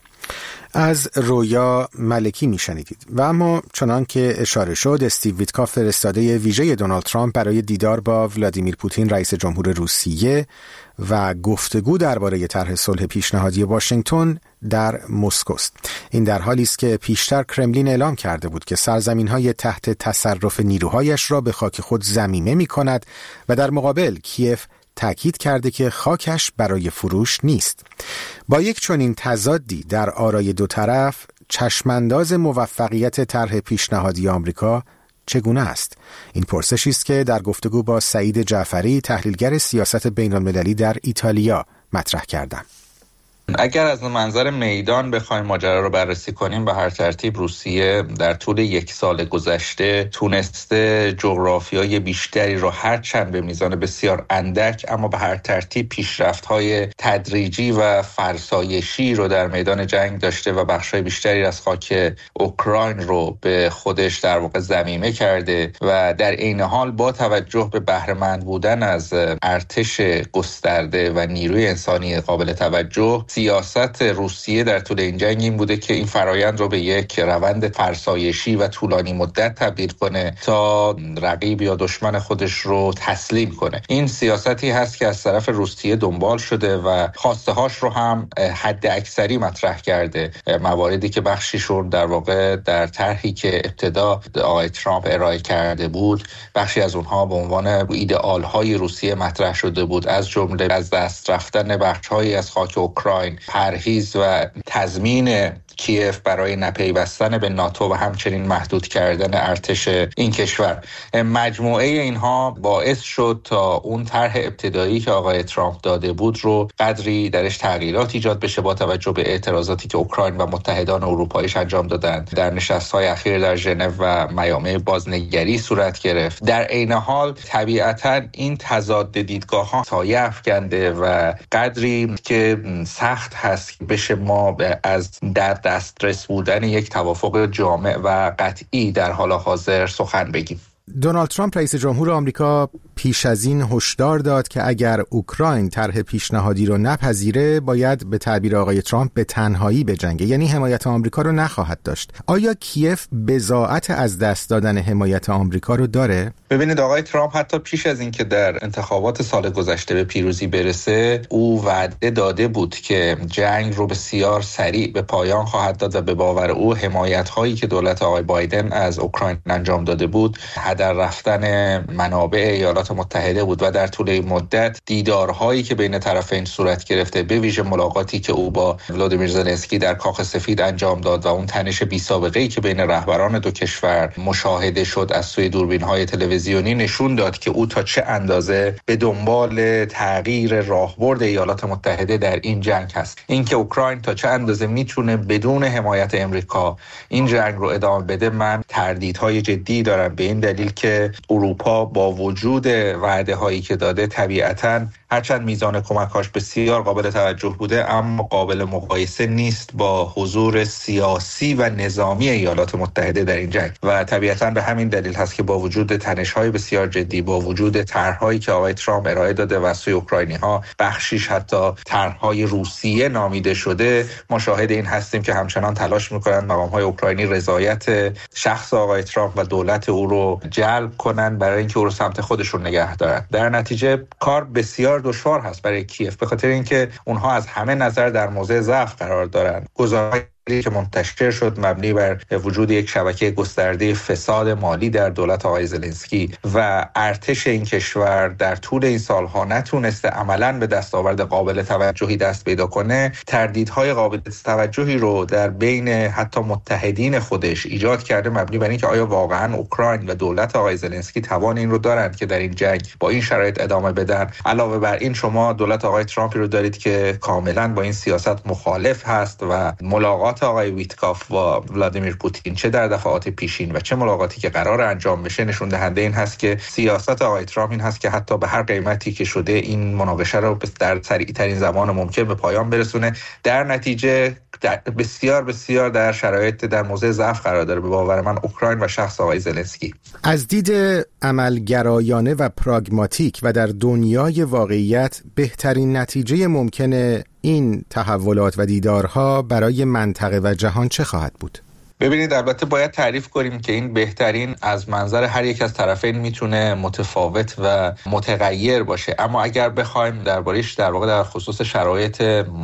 Speaker 1: از رویا ملکی میشنیدید. و اما چنان که اشاره شد، استیو ویتکاف فرستاده ویژه دونالد ترامپ برای دیدار با ولادیمیر پوتین رئیس جمهور روسیه و گفتگو درباره طرح صلح پیشنهادی واشنگتن در مسکو است. این در حالی است که پیشتر کرملین اعلام کرده بود که سرزمین‌های تحت تصرف نیروهایش را به خاک خود ضمیمه می‌کند و در مقابل کیف تأکید کرده که خاکش برای فروش نیست. با یک چنین تضادی در آرای دو طرف، چشمانداز موفقیت طرح پیشنهادی آمریکا چگونه است؟ این پرسشی است که در گفتگو با سعید جعفری، تحلیلگر سیاست بین‌المللی در ایتالیا، مطرح کردم.
Speaker 20: اگر از منظر میدان بخوایم ماجرا رو بررسی کنیم، به هر ترتیب روسیه در طول یک سال گذشته تونسته جغرافیای بیشتری رو، هرچند به میزان بسیار اندک اما به هر ترتیب پیشرفت‌های تدریجی و فرسایشی رو در میدان جنگ داشته و بخش‌های بیشتری از خاک اوکراین رو به خودش در واقع ضمیمه کرده و در عین حال با توجه به بهره‌مند بودن از ارتش گسترده و نیروی انسانی قابل توجه، سیاست روسیه در طول این جنگ این بوده که این فرایند رو به یک روند فرسایشی و طولانی مدت تبدیل کنه تا رقیب یا دشمن خودش رو تسلیم کنه. این سیاستی هست که از طرف روسیه دنبال شده و خواسته هاش رو هم حد اکثری مطرح کرده. مواردی که بخشیشون در واقع در طرحی که ابتدا آقای ترامپ ارائه کرده بود، بخشی از اونها به عنوان ایدئال های روسیه مطرح شده بود، از جمله از دست رفتن بخش‌هایی از خاک اوکراین، پرهیز و تضمین کیف برای نپیوستن به ناتو و همچنین محدود کردن ارتش این کشور. مجموعه اینها باعث شد تا اون طرح ابتدایی که آقای ترامپ داده بود رو قدری درش تغییرات ایجاد بشه با توجه به اعتراضاتی که اوکراین و متحدان اروپاییش انجام دادند. در نشست‌های اخیر در ژنو و میامه بازنگری صورت گرفت. در عین حال طبیعتاً این تضاد دیدگاه‌ها سایه افکنده و قدری که سخت هست بشه ما از در دسترس بودن یک توافق جامع و قطعی در حال حاضر سخن بگیم.
Speaker 1: دونالد ترامپ رئیس جمهور آمریکا پیش از این هشدار داد که اگر اوکراین طرح پیشنهادی رو نپذیره، باید به تعبیر آقای ترامپ به تنهایی بجنگه، یعنی حمایت آمریکا رو نخواهد داشت. آیا کیف بضاعت از دست دادن حمایت آمریکا رو داره؟
Speaker 20: ببینید، آقای ترامپ حتی پیش از این که در انتخابات سال گذشته به پیروزی برسه، او وعده داده بود که جنگ رو بسیار سریع به پایان خواهد داد و به باور او حمایت هایی که دولت آقای بایدن از اوکراین انجام داده بود، هدر رفتن منابع ایالات ایالات متحده بود و در طول این مدت دیدارهایی که بین طرفین صورت گرفته، به ویژه ملاقاتی که او با ولادیمیر زلنسکی در کاخ سفید انجام داد و اون تنش بی‌سابقه‌ای که بین رهبران دو کشور مشاهده شد از سوی دوربین‌های تلویزیونی، نشون داد که او تا چه اندازه به دنبال تغییر راهبرد ایالات متحده در این جنگ هست. اینکه اوکراین تا چه اندازه میتونه بدون حمایت امریکا این جنگ رو ادامه بده، من تردیدهای جدی دارم، به این دلیل که اروپا با وجود وعده هایی که داده طبیعتاً هرچند میزان کمک‌هاش بسیار قابل توجه بوده اما قابل مقایسه نیست با حضور سیاسی و نظامی ایالات متحده در این جنگ و طبیعتاً به همین دلیل هست که با وجود تنش‌های بسیار جدی، با وجود طرح‌هایی که آقای ترامپ ارائه داده و سوی اوکراینی‌ها بخشیش حتی طرح‌های روسیه نامیده شده، ما شاهد این هستیم که همچنان تلاش می‌کنند مقام‌های اوکراینی رضایت شخص آقای ترامپ و دولت او رو جلب کنند برای اینکه او رو سمت خودشون نگه دارن. در نتیجه کار بسیار دشوار هست برای کیف، به خاطر اینکه اونها از همه نظر در موضع ضعف قرار دارن. گزاره‌ای که منتشر شد مبنی بر وجود یک شبکه گسترده فساد مالی در دولت آقای زلنسکی و ارتش این کشور در طول این سالها نتونسته عملاً به دستاورد قابل توجهی دست پیدا کنه، تردیدهای قابل توجهی رو در بین حتی متحدین خودش ایجاد کرده، مبنی بر اینکه آیا واقعاً اوکراین و دولت آقای زلنسکی توان این رو دارند که در این جنگ با این شرایط ادامه بدن. علاوه بر این شما دولت آقای ترامپی رو دارید که کاملاً با این سیاست مخالف هست و ملاقات آقای ویتکاف با ولادیمیر پوتین چه در دفعات پیشین و چه ملاقاتی که قرار انجام بشه نشون دهنده این هست که سیاست آقای ترامپ این هست که حتی به هر قیمتی که شده این مناقشه رو در سریع‌ترین زمان ممکن به پایان برسونه. در نتیجه بسیار در شرایط در موضع ضعف قرار داره به باور من اوکراین و شخص آقای زلنسکی.
Speaker 1: از دید عملگرایانه و پراگماتیک و در دنیای واقعیت بهترین نتیجه ممکنه این تحولات و دیدارها برای منطقه و جهان چه خواهد بود؟
Speaker 20: ببینید، البته باید تعریف کنیم که این بهترین از منظر هر یک از طرفین میتونه متفاوت و متغیر باشه، اما اگر بخوایم دربارش در واقع در خصوص شرایط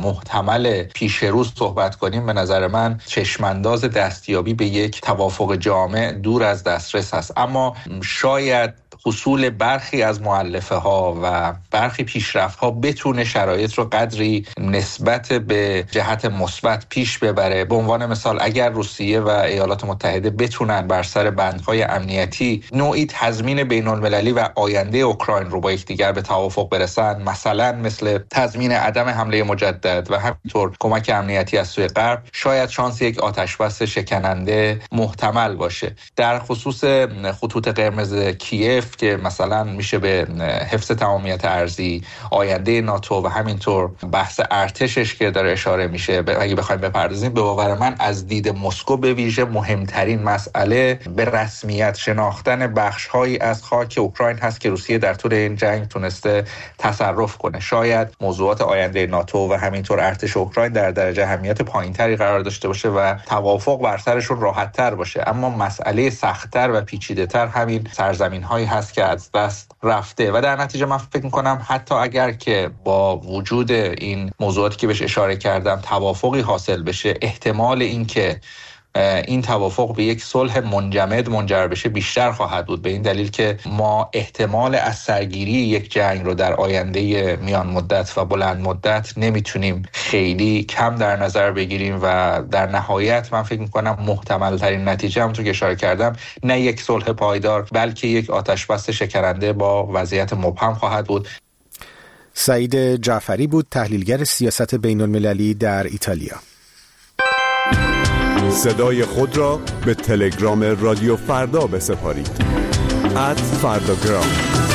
Speaker 20: محتمل پیش روز صحبت کنیم، به نظر من چشمانداز دستیابی به یک توافق جامع دور از دسترس هست. اما شاید حصول برخی از مؤلفه ها و برخی پیشرفت ها بتونه شرایط رو قدری نسبت به جهت مثبت پیش ببره. به عنوان مثال اگر روسیه و ایالات متحده بتونن بر سر بندهای امنیتی نوعی تضمین بین المللی و آینده اوکراین رو با یکدیگر به توافق برسن، مثلا مثل تضمین عدم حمله مجدد و همینطور کمک امنیتی از سوی غرب، شاید شانس یک آتشبس شکننده محتمل باشه. در خصوص خطوط قرمز کیف که مثلا میشه به حفظ تمامیت ارضی، آینده ناتو و همینطور بحث ارتشش که داره اشاره میشه، اگه بخوایم بپردازیم، به باور من از دید مسکو به ویژه مهمترین مسئله به رسمیت شناختن بخش‌هایی از خاک اوکراین هست که روسیه در طول این جنگ تونسته تصرف کنه. شاید موضوعات آینده ناتو و همینطور ارتش اوکراین در درجه اهمیت پایینتری قرار داشته باشه و توافق بر سرشون راحت‌تر باشه، اما مسئله سخت‌تر و پیچیده‌تر همین سرزمین‌هایی هست که از دست رفته و در نتیجه من فکر می‌کنم حتی اگر که با وجود این موضوعاتی که بهش اشاره کردم توافقی حاصل بشه، احتمال این که این توافق به یک صلح منجمد منجر بشه بیشتر خواهد بود، به این دلیل که ما احتمال از سرگیری یک جنگ رو در آینده میان مدت و بلند مدت نمیتونیم خیلی کم در نظر بگیریم و در نهایت من فکر میکنم محتمل ترین نتیجه همونطور که اشاره کردم نه یک صلح پایدار بلکه یک آتشبس شکننده با وضعیت مبهم خواهد بود.
Speaker 1: سعید جعفری بود، تحلیلگر سیاست بین المللی در ایتالیا.
Speaker 18: صدای خود را به تلگرام رادیو فردا بسپارید. @فرداگرام.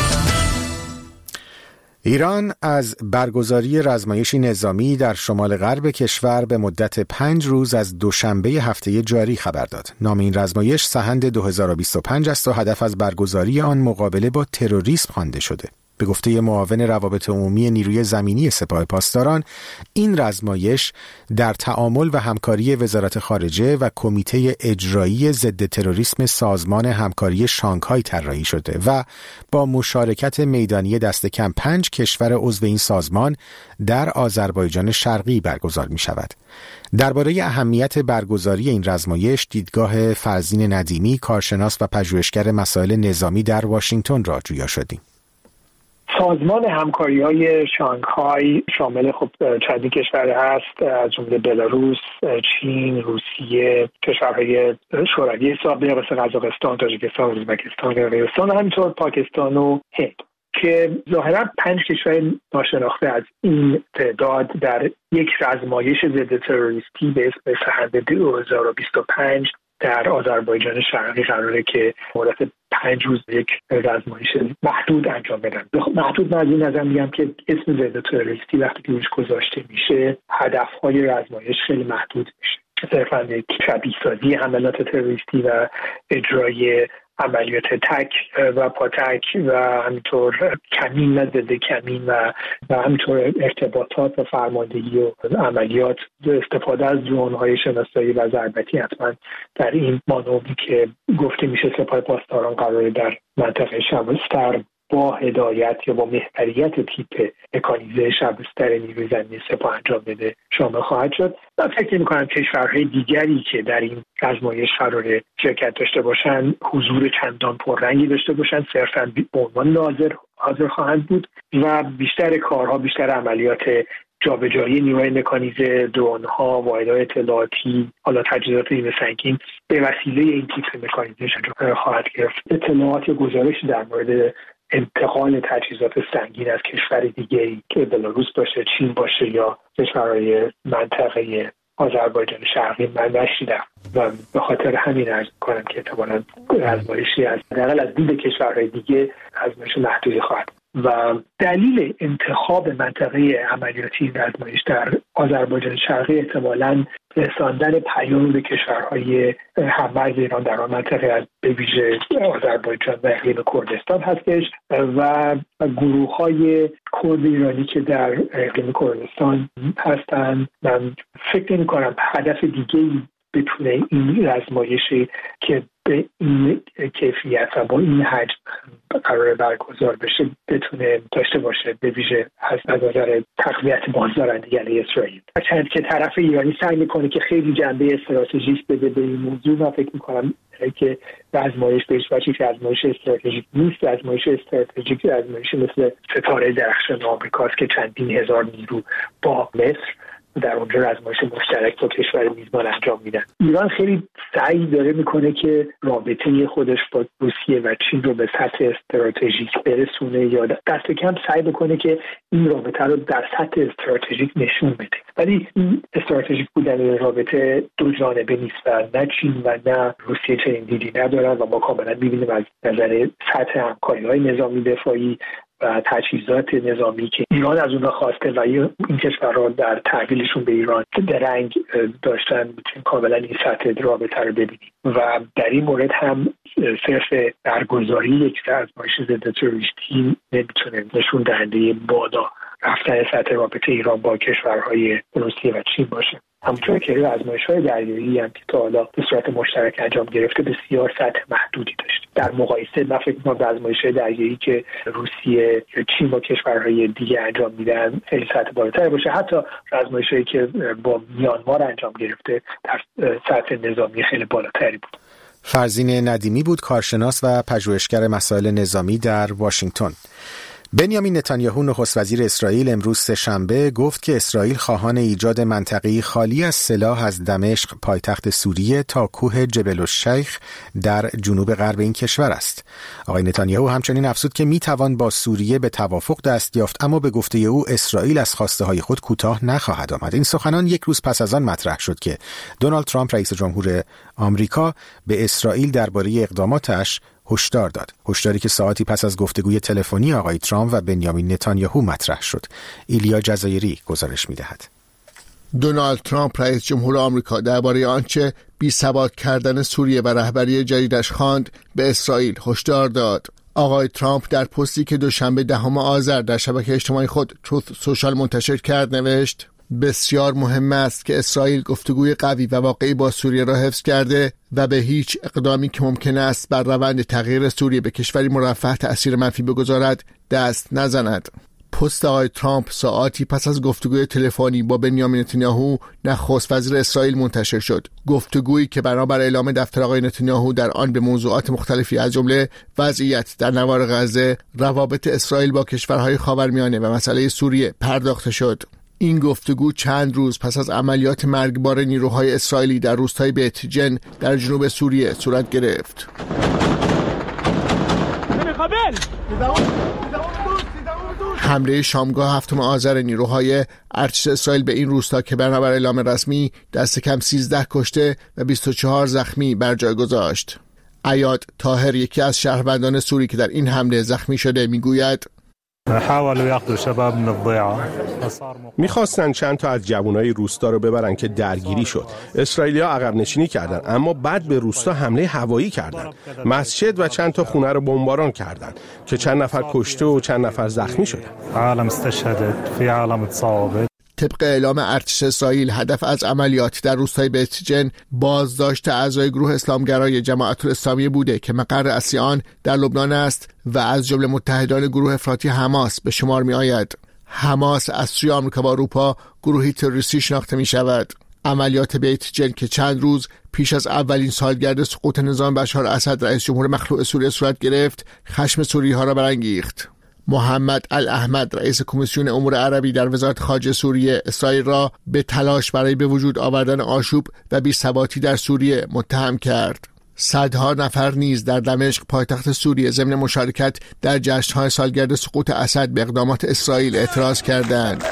Speaker 1: ایران از برگزاری رزمایشی نظامی در شمال غرب کشور به مدت 5 روز از دوشنبه هفته جاری خبر داد. نام این رزمایش سحند 2025 است و هدف از برگزاری آن مقابله با تروریسم خوانده شده. به گفته معاون روابط عمومی نیروی زمینی سپاه پاسداران، این رزمایش در تعامل و همکاری وزارت خارجه و کمیته اجرایی ضد تروریسم سازمان همکاری شانگهای طراحی شده و با مشارکت میدانی دست کم 5 کشور عضو این سازمان در آذربایجان شرقی برگزار می شود. درباره اهمیت برگزاری این رزمایش، دیدگاه فرزین ندیمی، کارشناس و پژوهشگر مسائل نظامی در واشنگتن را جویا شدیم.
Speaker 21: سازمان همکاری‌های شانگهای شامل خب چندین کشور هست، از جمله بلاروس، چین، روسیه، کشورهای شوروی سابق مثل قزاقستان، تاجیکستان، ازبکستان، قرقیزستان و همینطور پاکستان و هند که ظاهرا 5 کشور ناشناخته از این تعداد در یک رزمایش ضد تروریستی به اسم سحند 2025 در آذربایجان شرقی قراره که مدت 5 روز یک رزمایش محدود انجام بدن. محدود من از این نظر میگم که اسم ضد تروریستی وقتی که روش گذاشته میشه هدفهای رزمایش خیلی محدود میشه، صرفا یک شبیه سازی حملات تروریستی و اجرای عملیات تک و پاتک و همینطور کمین و ضد کمین و همینطور ارتباطات و فرماندهی و عملیات، استفاده از درون‌های شناسایی و ضربتی حتما در این مانوری که گفته میشه سپاه پاسداران قراره در منطقه شبستر با هدایت یا با محوریت تیپ مکانیزه شبستر نیروی زمینی سپاه انجام بده شامل خواهد شد. من فکر می‌کنم کشورهای دیگری که در این آزمایش قراره شرکت داشته باشند حضور چندان پررنگی داشته باشند، صرفاً به عنوان حاضر خواهند بود و بیشتر کارها، بیشتر عملیات جابجایی نیروی مکانیزه، درون‌ها، واحدهای اطلاعاتی، حالا تجهیزات نیمه سنگین به وسیله این تیپ مکانیزه خواهد گرفت. اطلاعات یا گزارشی در مورد انتقال تجهیزات سنگین از کشور دیگه‌ای که بلاروس باشه، چین باشه یا کشورهای منطقه آذربایجان شرقی من نشیدم و به خاطر همین عرض می‌کنم که احتمالاً آزمایشی از حداقل از دید کشورهای دیگه آزمایش محدودی خواهد. و دلیل انتخاب منطقه عملیاتی این آزمایش در آذربایجان شرقی احتمالاً رساندن پیام به کشورهای هم‌مرز ایران در آن منطقه از به ویژه آذربایجان و اقلیم کردستان هستش و گروه‌های کرد ایرانی که در اقلیم کردستان هستند. من فکر نمی‌کنم هدف دیگه‌ای بتونه این آزمایشی که به این کیفیت و با این حجم قرار برگزار بشه بتونه داشته باشه، به ویژه از نظر تقویت بازدارندگی علیه اسرائیل. چند که طرف ایرانی سعی میکنه که خیلی جنبه استراتژیک بده به این موضوع، من فکر میکنم که آزمایش به هیچ وجه آزمایش استراتژیک نیست. آزمایش استراتژیک آزمایش مثل ستاره درخشان آمریکاست که چندین هزار نیرو با مصر در اونجا آزمایش مشترک با کشور میزبان انجام میدن. ایران خیلی سعی داره میکنه که رابطه خودش با روسیه و چین رو به سطح استراتژیک برسونه یا دست کم سعی بکنه که این رابطه رو در سطح استراتژیک نشون بده. ولی این استراتژیک بودن رابطه دو جانبه نیست و نه چین و نه روسیه چنین دیدی ندارن و ما کاملا میبینیم از نظر سطح همکاری‌های نظامی دفاعی و تجهیزات نظامی که ایران از اونها خواسته و این کشورها در تحویلشون به ایران درنگ داشتن، میتونیم کاملا این سطح رابطه رو ببینیم و در این مورد هم صرف برگزاری یک آزمایش ضد تروریستی نمیتونه نشون دهنده بالا رفتن سطح رابطه ایران با کشورهای روسیه و چین باشه. همونطور که آزمایش‌های دریایی هم که تا حالا به صورت مشترک انجام گرفته بسیار سطح محدودی داشت. در مقایسه من فکر می‌کنم آزمایش‌های دریایی که روسیه یا چین با کشورهای دیگه انجام میدن خیلی سطح بالاتری باشه. حتی آزمایش‌هایی که با میانمار انجام گرفته در سطح نظامی خیلی بالاتری بود.
Speaker 1: فرزین ندیمی بود، کارشناس و پژوهشگر مسائل نظامی در واشنگتن. بنیامین نتانیاهو نخست وزیر اسرائیل امروز سه‌شنبه گفت که اسرائیل خواهان ایجاد منطقه‌ای خالی از سلاح از دمشق پایتخت سوریه تا کوه جبل الشیخ در جنوب غرب این کشور است. آقای نتانیاهو همچنین افزود که میتوان با سوریه به توافق دست یافت، اما به گفته او اسرائیل از خواسته های خود کوتاه نخواهد آمد. این سخنان یک روز پس از آن مطرح شد که دونالد ترامپ رئیس جمهور آمریکا به اسرائیل درباره اقداماتش هشدار داد. هشداری که ساعتی پس از گفتگوی تلفنی آقای ترامپ و بنیامین نتانیاهو مطرح شد. ایلیا جزایری گزارش می‌دهد.
Speaker 22: دونالد ترامپ رئیس جمهور آمریکا درباره آنچه بی‌ثبات کردن سوریه و رهبری جدیدش خواند به اسرائیل هشدار داد. آقای ترامپ در پستی که دوشنبه 10 آذر در شبکه اجتماعی خود تروث سوشال منتشر کرد نوشت: بسیار مهم است که اسرائیل گفتگوی قوی و واقعی با سوریه را حفظ کرده و به هیچ اقدامی که ممکن است بر روند تغییر سوریه به کشوری مرفه تأثیر منفی بگذارد دست نزند. پست آقای ترامپ ساعاتی پس از گفتگوی تلفنی با بنیامین نتانیاهو نخست وزیر اسرائیل منتشر شد. گفتگویی که بنابر اعلام دفتر آقای نتانیاهو در آن به موضوعات مختلفی از جمله وضعیت در نوار غزه، روابط اسرائیل با کشورهای خاورمیانه و مسئله سوریه پرداخته شد. این گفتگو چند روز پس از عملیات مرگبار نیروهای اسرائیلی در روستای بیت جن در جنوب سوریه صورت گرفت. حمله شامگاه 7 آذر نیروهای ارتش اسرائیل به این روستا که بنابر اعلام رسمی دست کم 13 کشته و 24 زخمی بر جای گذاشت. عیاد طاهر، یکی از شهروندان سوری که در این حمله زخمی شده، میگوید
Speaker 4: میخواستن چند تا از جوانای روستا رو ببرن که درگیری شد. اسرائیلی‌ها عقب نشینی کردن، اما بعد به روستا حمله هوایی کردن. مسجد و چند تا خونه رو بمباران کردن که چند نفر کشته و چند نفر زخمی شدن.
Speaker 22: طبق اعلام ارتش اسرائیل، هدف از عملیات در روستای بیت جن بازداشت اعضای گروه اسلامگرای جماعت الاسلامی بوده که مقر اصلی آن در لبنان است و از جمله متحدان گروه افراطی حماس به شمار می آید. حماس از سوی آمریکا و اروپا گروهی تروریستی شناخته می شود. عملیات بیت جن که چند روز پیش از اولین سالگرد سقوط نظام بشار اسد رئیس جمهور مخلوع سوریه صورت گرفت، خشم سوری‌ها را برانگیخت. محمد الاحمد، رئیس کمیسیون امور عربی در وزارت خارجه سوریه، اسرائیل را به تلاش برای به وجود آوردن آشوب و بی‌ثباتی در سوریه متهم کرد. صدها نفر نیز در دمشق پایتخت سوریه ضمن مشارکت در جشن‌های سالگرد سقوط اسد به اقدامات اسرائیل اعتراض کردند.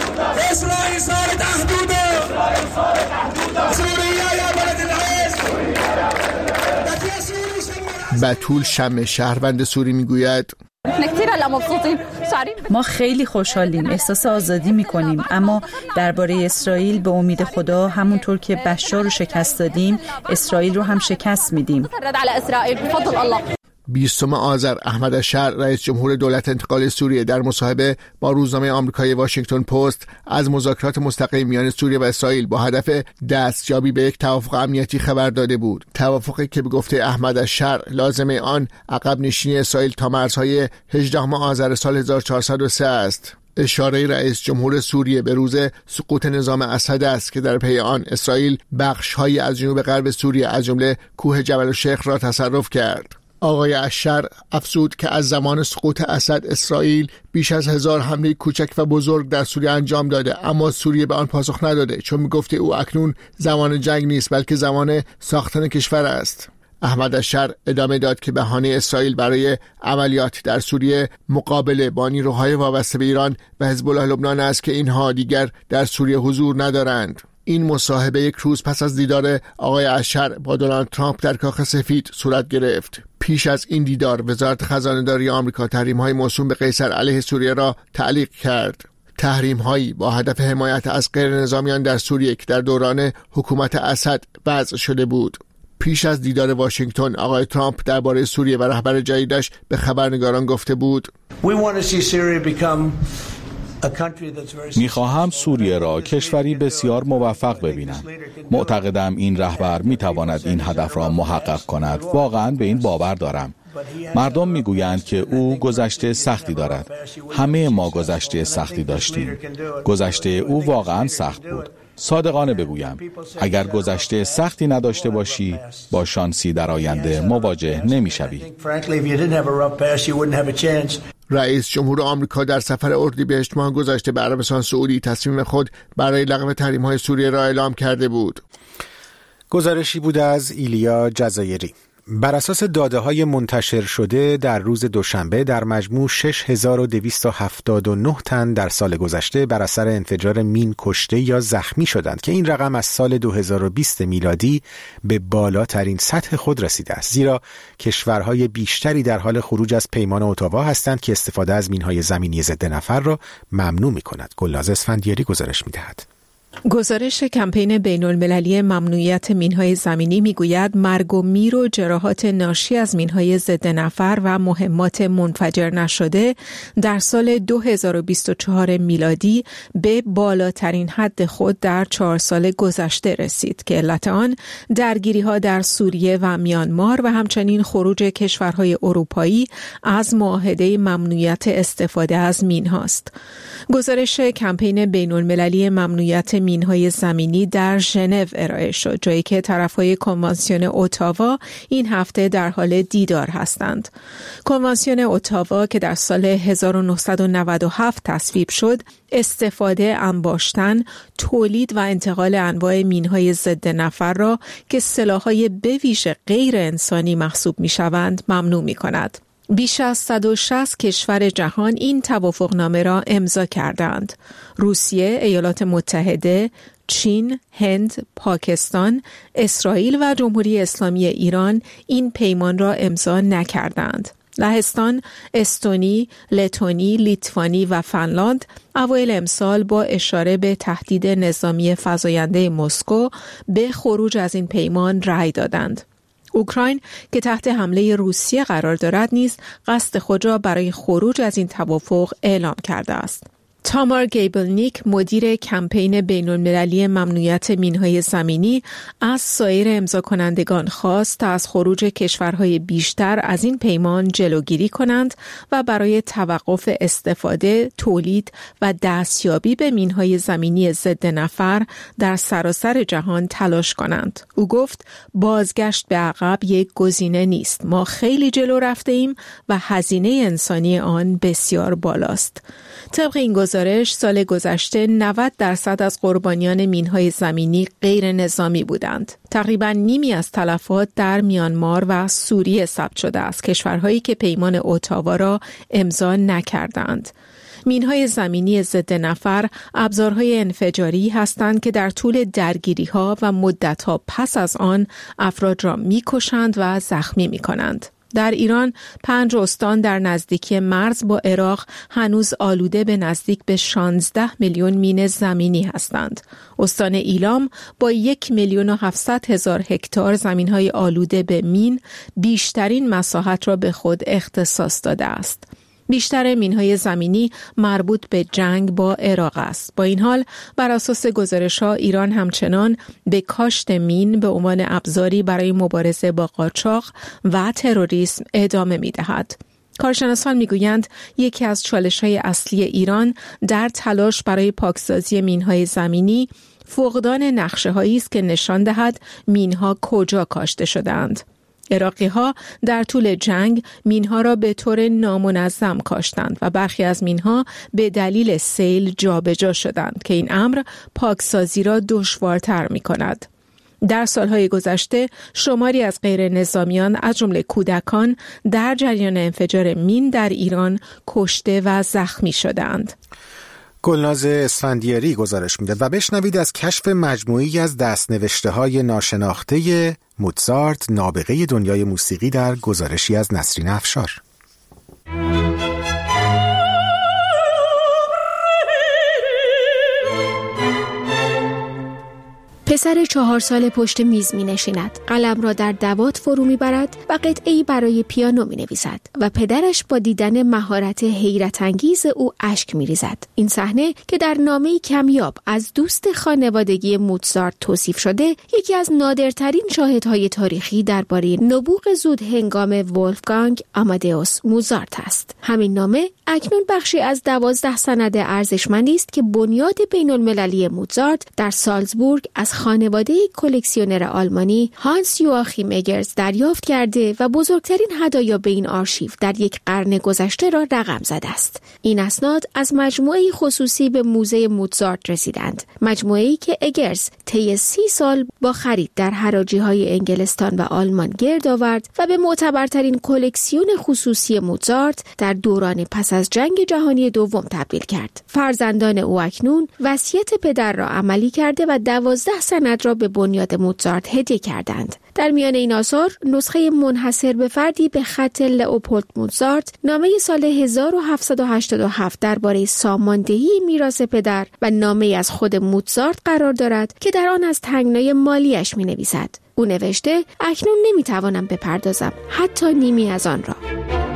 Speaker 22: بتول شمع، شهروند سوری، میگوید
Speaker 5: ما خیلی خوشحالیم، احساس آزادی میکنیم، اما درباره اسرائیل به امید خدا همونطور که بشار رو شکست دادیم، اسرائیل رو هم شکست میدیم.
Speaker 22: 20 آذر احمد الشر، رئیس جمهور دولت انتقالی سوریه، در مصاحبه با روزنامه آمریکایی واشنگتن پست از مذاکرات مستقیم میان سوریه و اسرائیل با هدف دستیابی به یک توافق امنیتی خبر داده بود. توافقی که به گفته احمد الشر لازمه آن عقب نشینی اسرائیل تا مرزهای 18 آذر سال 1403 است. اشاره رئیس جمهور سوریه به روز سقوط نظام اسد است که در پی آن اسرائیل بخش‌هایی از جنوب غرب سوریه از جمله کوه جبل الشیخ را تصرف کرد. آقای اشر افزود که از زمان سقوط اسد اسرائیل بیش از 1000 حمله کوچک و بزرگ در سوریه انجام داده، اما سوریه به آن پاسخ نداده، چون میگفته او اکنون زمان جنگ نیست بلکه زمان ساختن کشور است. احمد الشر ادامه داد که بهانه اسرائیل برای عملیات در سوریه مقابله با نیروهای وابسته به ایران و حزب الله لبنان است که اینها دیگر در سوریه حضور ندارند. این مصاحبه یک روز پس از دیدار آقای الشر با دونالد ترامپ در کاخ سفید صورت گرفت. پیش از این دیدار وزارت خزانه‌داری آمریکا تحریم‌های موسوم به قیصر علیه سوریه را تعلیق کرد. تحریم‌هایی با هدف حمایت از غیرنظامیان در سوریه که در دوران حکومت اسد وضع شده بود. پیش از دیدار واشنگتن، آقای ترامپ درباره سوریه و رهبر جدیدش به خبرنگاران گفته بود:
Speaker 23: میخواهم سوریه را کشوری بسیار موفق ببینم. معتقدم این رهبر میتواند این هدف را محقق کند. واقعا به این باور دارم. مردم میگویند که او گذشته سختی دارد. همه ما گذشته سختی داشتیم. گذشته او واقعا سخت بود. صادقانه بگویم، اگر گذشته سختی نداشته باشی، با شانسی در آینده مواجه نمی‌شوی.
Speaker 22: رئیس جمهور آمریکا در سفر اردیبهشت ماه گذشته به عربستان سعودی تصمیم خود برای لغو تحریم‌های سوریه را اعلام کرده بود.
Speaker 1: گزارشی بود از ایلیا جزایری. بر اساس داده‌های منتشر شده در روز دوشنبه در مجموع 6279 تن در سال گذشته بر اثر انفجار مین کشته یا زخمی شدند که این رقم از سال 2020 میلادی به بالاترین سطح خود رسیده است، زیرا کشورهای بیشتری در حال خروج از پیمان اتاوا هستند که استفاده از مین‌های زمینی ضد نفر را ممنوع می‌کند. گلناز اسفندیاری گزارش می‌دهد.
Speaker 3: گزارش کمپین بین‌المللی ممنوعیت مین‌های زمینی میگوید مرگ و میر و جراحات ناشی از مین‌های ضد نفر و مهمات منفجر نشده در سال 2024 میلادی به بالاترین حد خود در 4 سال گذشته رسید که علت آن درگیری‌ها در سوریه و میانمار و همچنین خروج کشورهای اروپایی از معاهده ممنوعیت استفاده از مین‌هاست. گزارش کمپین بین‌المللی ممنوعیت مین‌های زمینی در ژنو ارائه شد، جایی که طرف‌های کنوانسیون اتاوا این هفته در حال دیدار هستند. کنوانسیون اتاوا که در سال 1997 تصویب شد، استفاده، انباشتن، تولید و انتقال انواع مین‌های ضد نفر را که سلاح‌های بویژه غیر انسانی محسوب می‌شوند ممنوع می‌کند. بیش از 160 کشور جهان این توافقنامه را امضا کردند. روسیه، ایالات متحده، چین، هند، پاکستان، اسرائیل و جمهوری اسلامی ایران این پیمان را امضا نکردند. لهستان، استونی، لتونی، لیتوانی و فنلاند اوایل امسال با اشاره به تهدید نظامی فزاینده مسکو به خروج از این پیمان رأی دادند. اوکراین که تحت حمله روسیه قرار دارد نیز قصد خود را برای خروج از این توافق اعلام کرده است. تامار گیبلنیک، مدیر کمپین بین‌المللی ممنوعیت مین‌های زمینی، از سایر امضا کنندگان خواست تا از خروج کشورهای بیشتر از این پیمان جلوگیری کنند و برای توقف استفاده، تولید و دستیابی به مین‌های زمینی ضد نفر در سراسر جهان تلاش کنند. او گفت بازگشت به عقب یک گزینه نیست. ما خیلی جلو رفته ایم و هزینه انسانی آن بسیار بالاست. طبق این گزارش سال گذشته 90% از قربانیان مین‌های زمینی غیر نظامی بودند. تقریباً نیمی از تلفات در میانمار و سوریه ثبت شده است، کشورهایی که پیمان اتاوا را امضا نکردند. مین‌های زمینی ضد نفر ابزارهای انفجاری هستند که در طول درگیری‌ها و مدت‌ها پس از آن افراد را می‌کشند و زخمی می‌کنند. در ایران 5 استان در نزدیکی مرز با عراق هنوز آلوده به نزدیک به 16 میلیون مین زمینی هستند. استان ایلام با 1,700,000 هکتار زمین‌های آلوده به مین بیشترین مساحت را به خود اختصاص داده است. بیشتر مین‌های زمینی مربوط به جنگ با عراق است. با این حال بر اساس گزارش‌ها ایران همچنان به کاشت مین به عنوان ابزاری برای مبارزه با قاچاق و تروریسم ادامه می‌دهد. کارشناسان می‌گویند یکی از چالش‌های اصلی ایران در تلاش برای پاکسازی مین‌های زمینی فقدان نقشه‌هایی است که نشان دهد مین‌ها کجا کاشته شده‌اند. عراقی‌ها در طول جنگ مین‌ها را به طور نامنظم کاشتند و برخی از مین‌ها به دلیل سیل جابجا شدند که این امر پاکسازی را دشوارتر می‌کند. در سالهای گذشته شماری از غیر نظامیان از جمله کودکان در جریان انفجار مین در ایران کشته و زخمی شدند.
Speaker 1: گلناز اسفندیاری گزارش میده و بشنوید از کشف مجموعی از دست‌نوشته‌های ناشناخته موزارت، نابغه دنیای موسیقی، در گزارشی از نسرین افشار.
Speaker 6: پسر 4 سال پشت میز می نشیند. قلم را در دوات فرو می برد و قطعه‌ای برای پیانو می نویسد و پدرش با دیدن مهارت حیرت انگیز او اشک می ریزد. این صحنه که در نامه‌ای کمیاب از دوست خانوادگی موزارت توصیف شده، یکی از نادرترین شاهدهای تاریخی درباره نبوغ زود هنگام ولفگانگ آمادئوس موزارت است. همین نامه اکنون بخشی از 12 سند ارزشمندی است که بنیاد بین‌المللی موزارت در سالزبورگ از خانواده کلکسیونر آلمانی هانس یواخیم اگرز دریافت کرده و بزرگترین هدایا به این آرشیو در یک قرن گذشته را رقم زده است. این اسناد از مجموعه‌ای خصوصی به موزه موزارت رسیدند. مجموعه‌ای که اگرز طی 30 سال با خرید در حراجی‌های انگلستان و آلمان گرد آورد و به معتبرترین کلکسیون خصوصی موزارت در دوران پس از جنگ جهانی دوم تبدیل کرد. فرزندان او اکنون وصیت پدر را عملی کرده و 12 سند را به بنیاد موزارت هدیه کردند. در میان این آثار نسخه منحصر به فردی به خط لئوپولد موزارت نامه سال 1787 درباره ساماندهی میراث پدر و نامه از خود موزارت قرار دارد که در آن از تنگنای مالیش می‌نویسد. او نوشته: اکنون نمی‌توانم بپردازم حتی نیمی از آن را.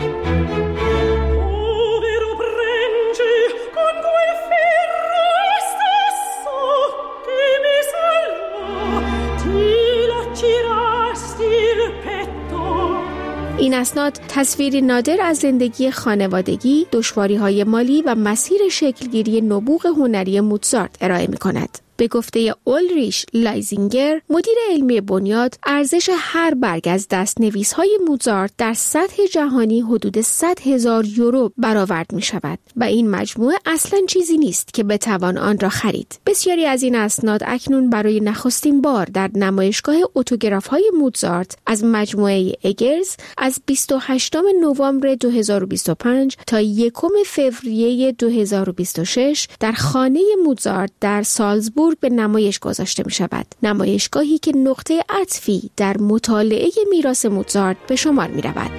Speaker 6: این اسناد تصویری نادر از زندگی خانوادگی، دشواری‌های مالی و مسیر شکلگیری نبوغ هنری موزارت ارائه می‌کند. به گفته اولریش لایزینگر، مدیر علمی بنیاد، ارزش هر برگ از دست‌نویس‌های موزارت در سطح جهانی حدود 100,000 یورو برآورد می‌شود و این مجموعه اصلاً چیزی نیست که بتوان آن را خرید. بسیاری از این اسناد اکنون برای نخستین بار در نمایشگاه اتوگراف‌های موزارت از مجموعه اگرز از 28 نوامبر 2025 تا 1 فوریه 2026 در خانه موزارت در سالزبورگ به نمایش گذاشته می شود. نمایشگاهی که نقطه عطفی در مطالعه میراث موزارت به شمار می رود.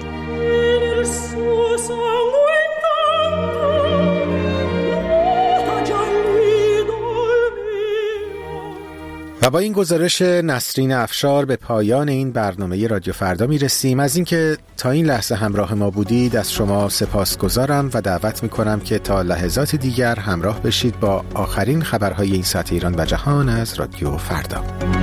Speaker 1: و با این گزارش نسرین افشار به پایان این برنامه رادیو فردا می رسیم. از اینکه تا این لحظه همراه ما بودید از شما سپاسگزارم و دعوت می کنم که تا لحظات دیگر همراه بشید با آخرین خبرهای این ساعت ایران و جهان از رادیو فردا.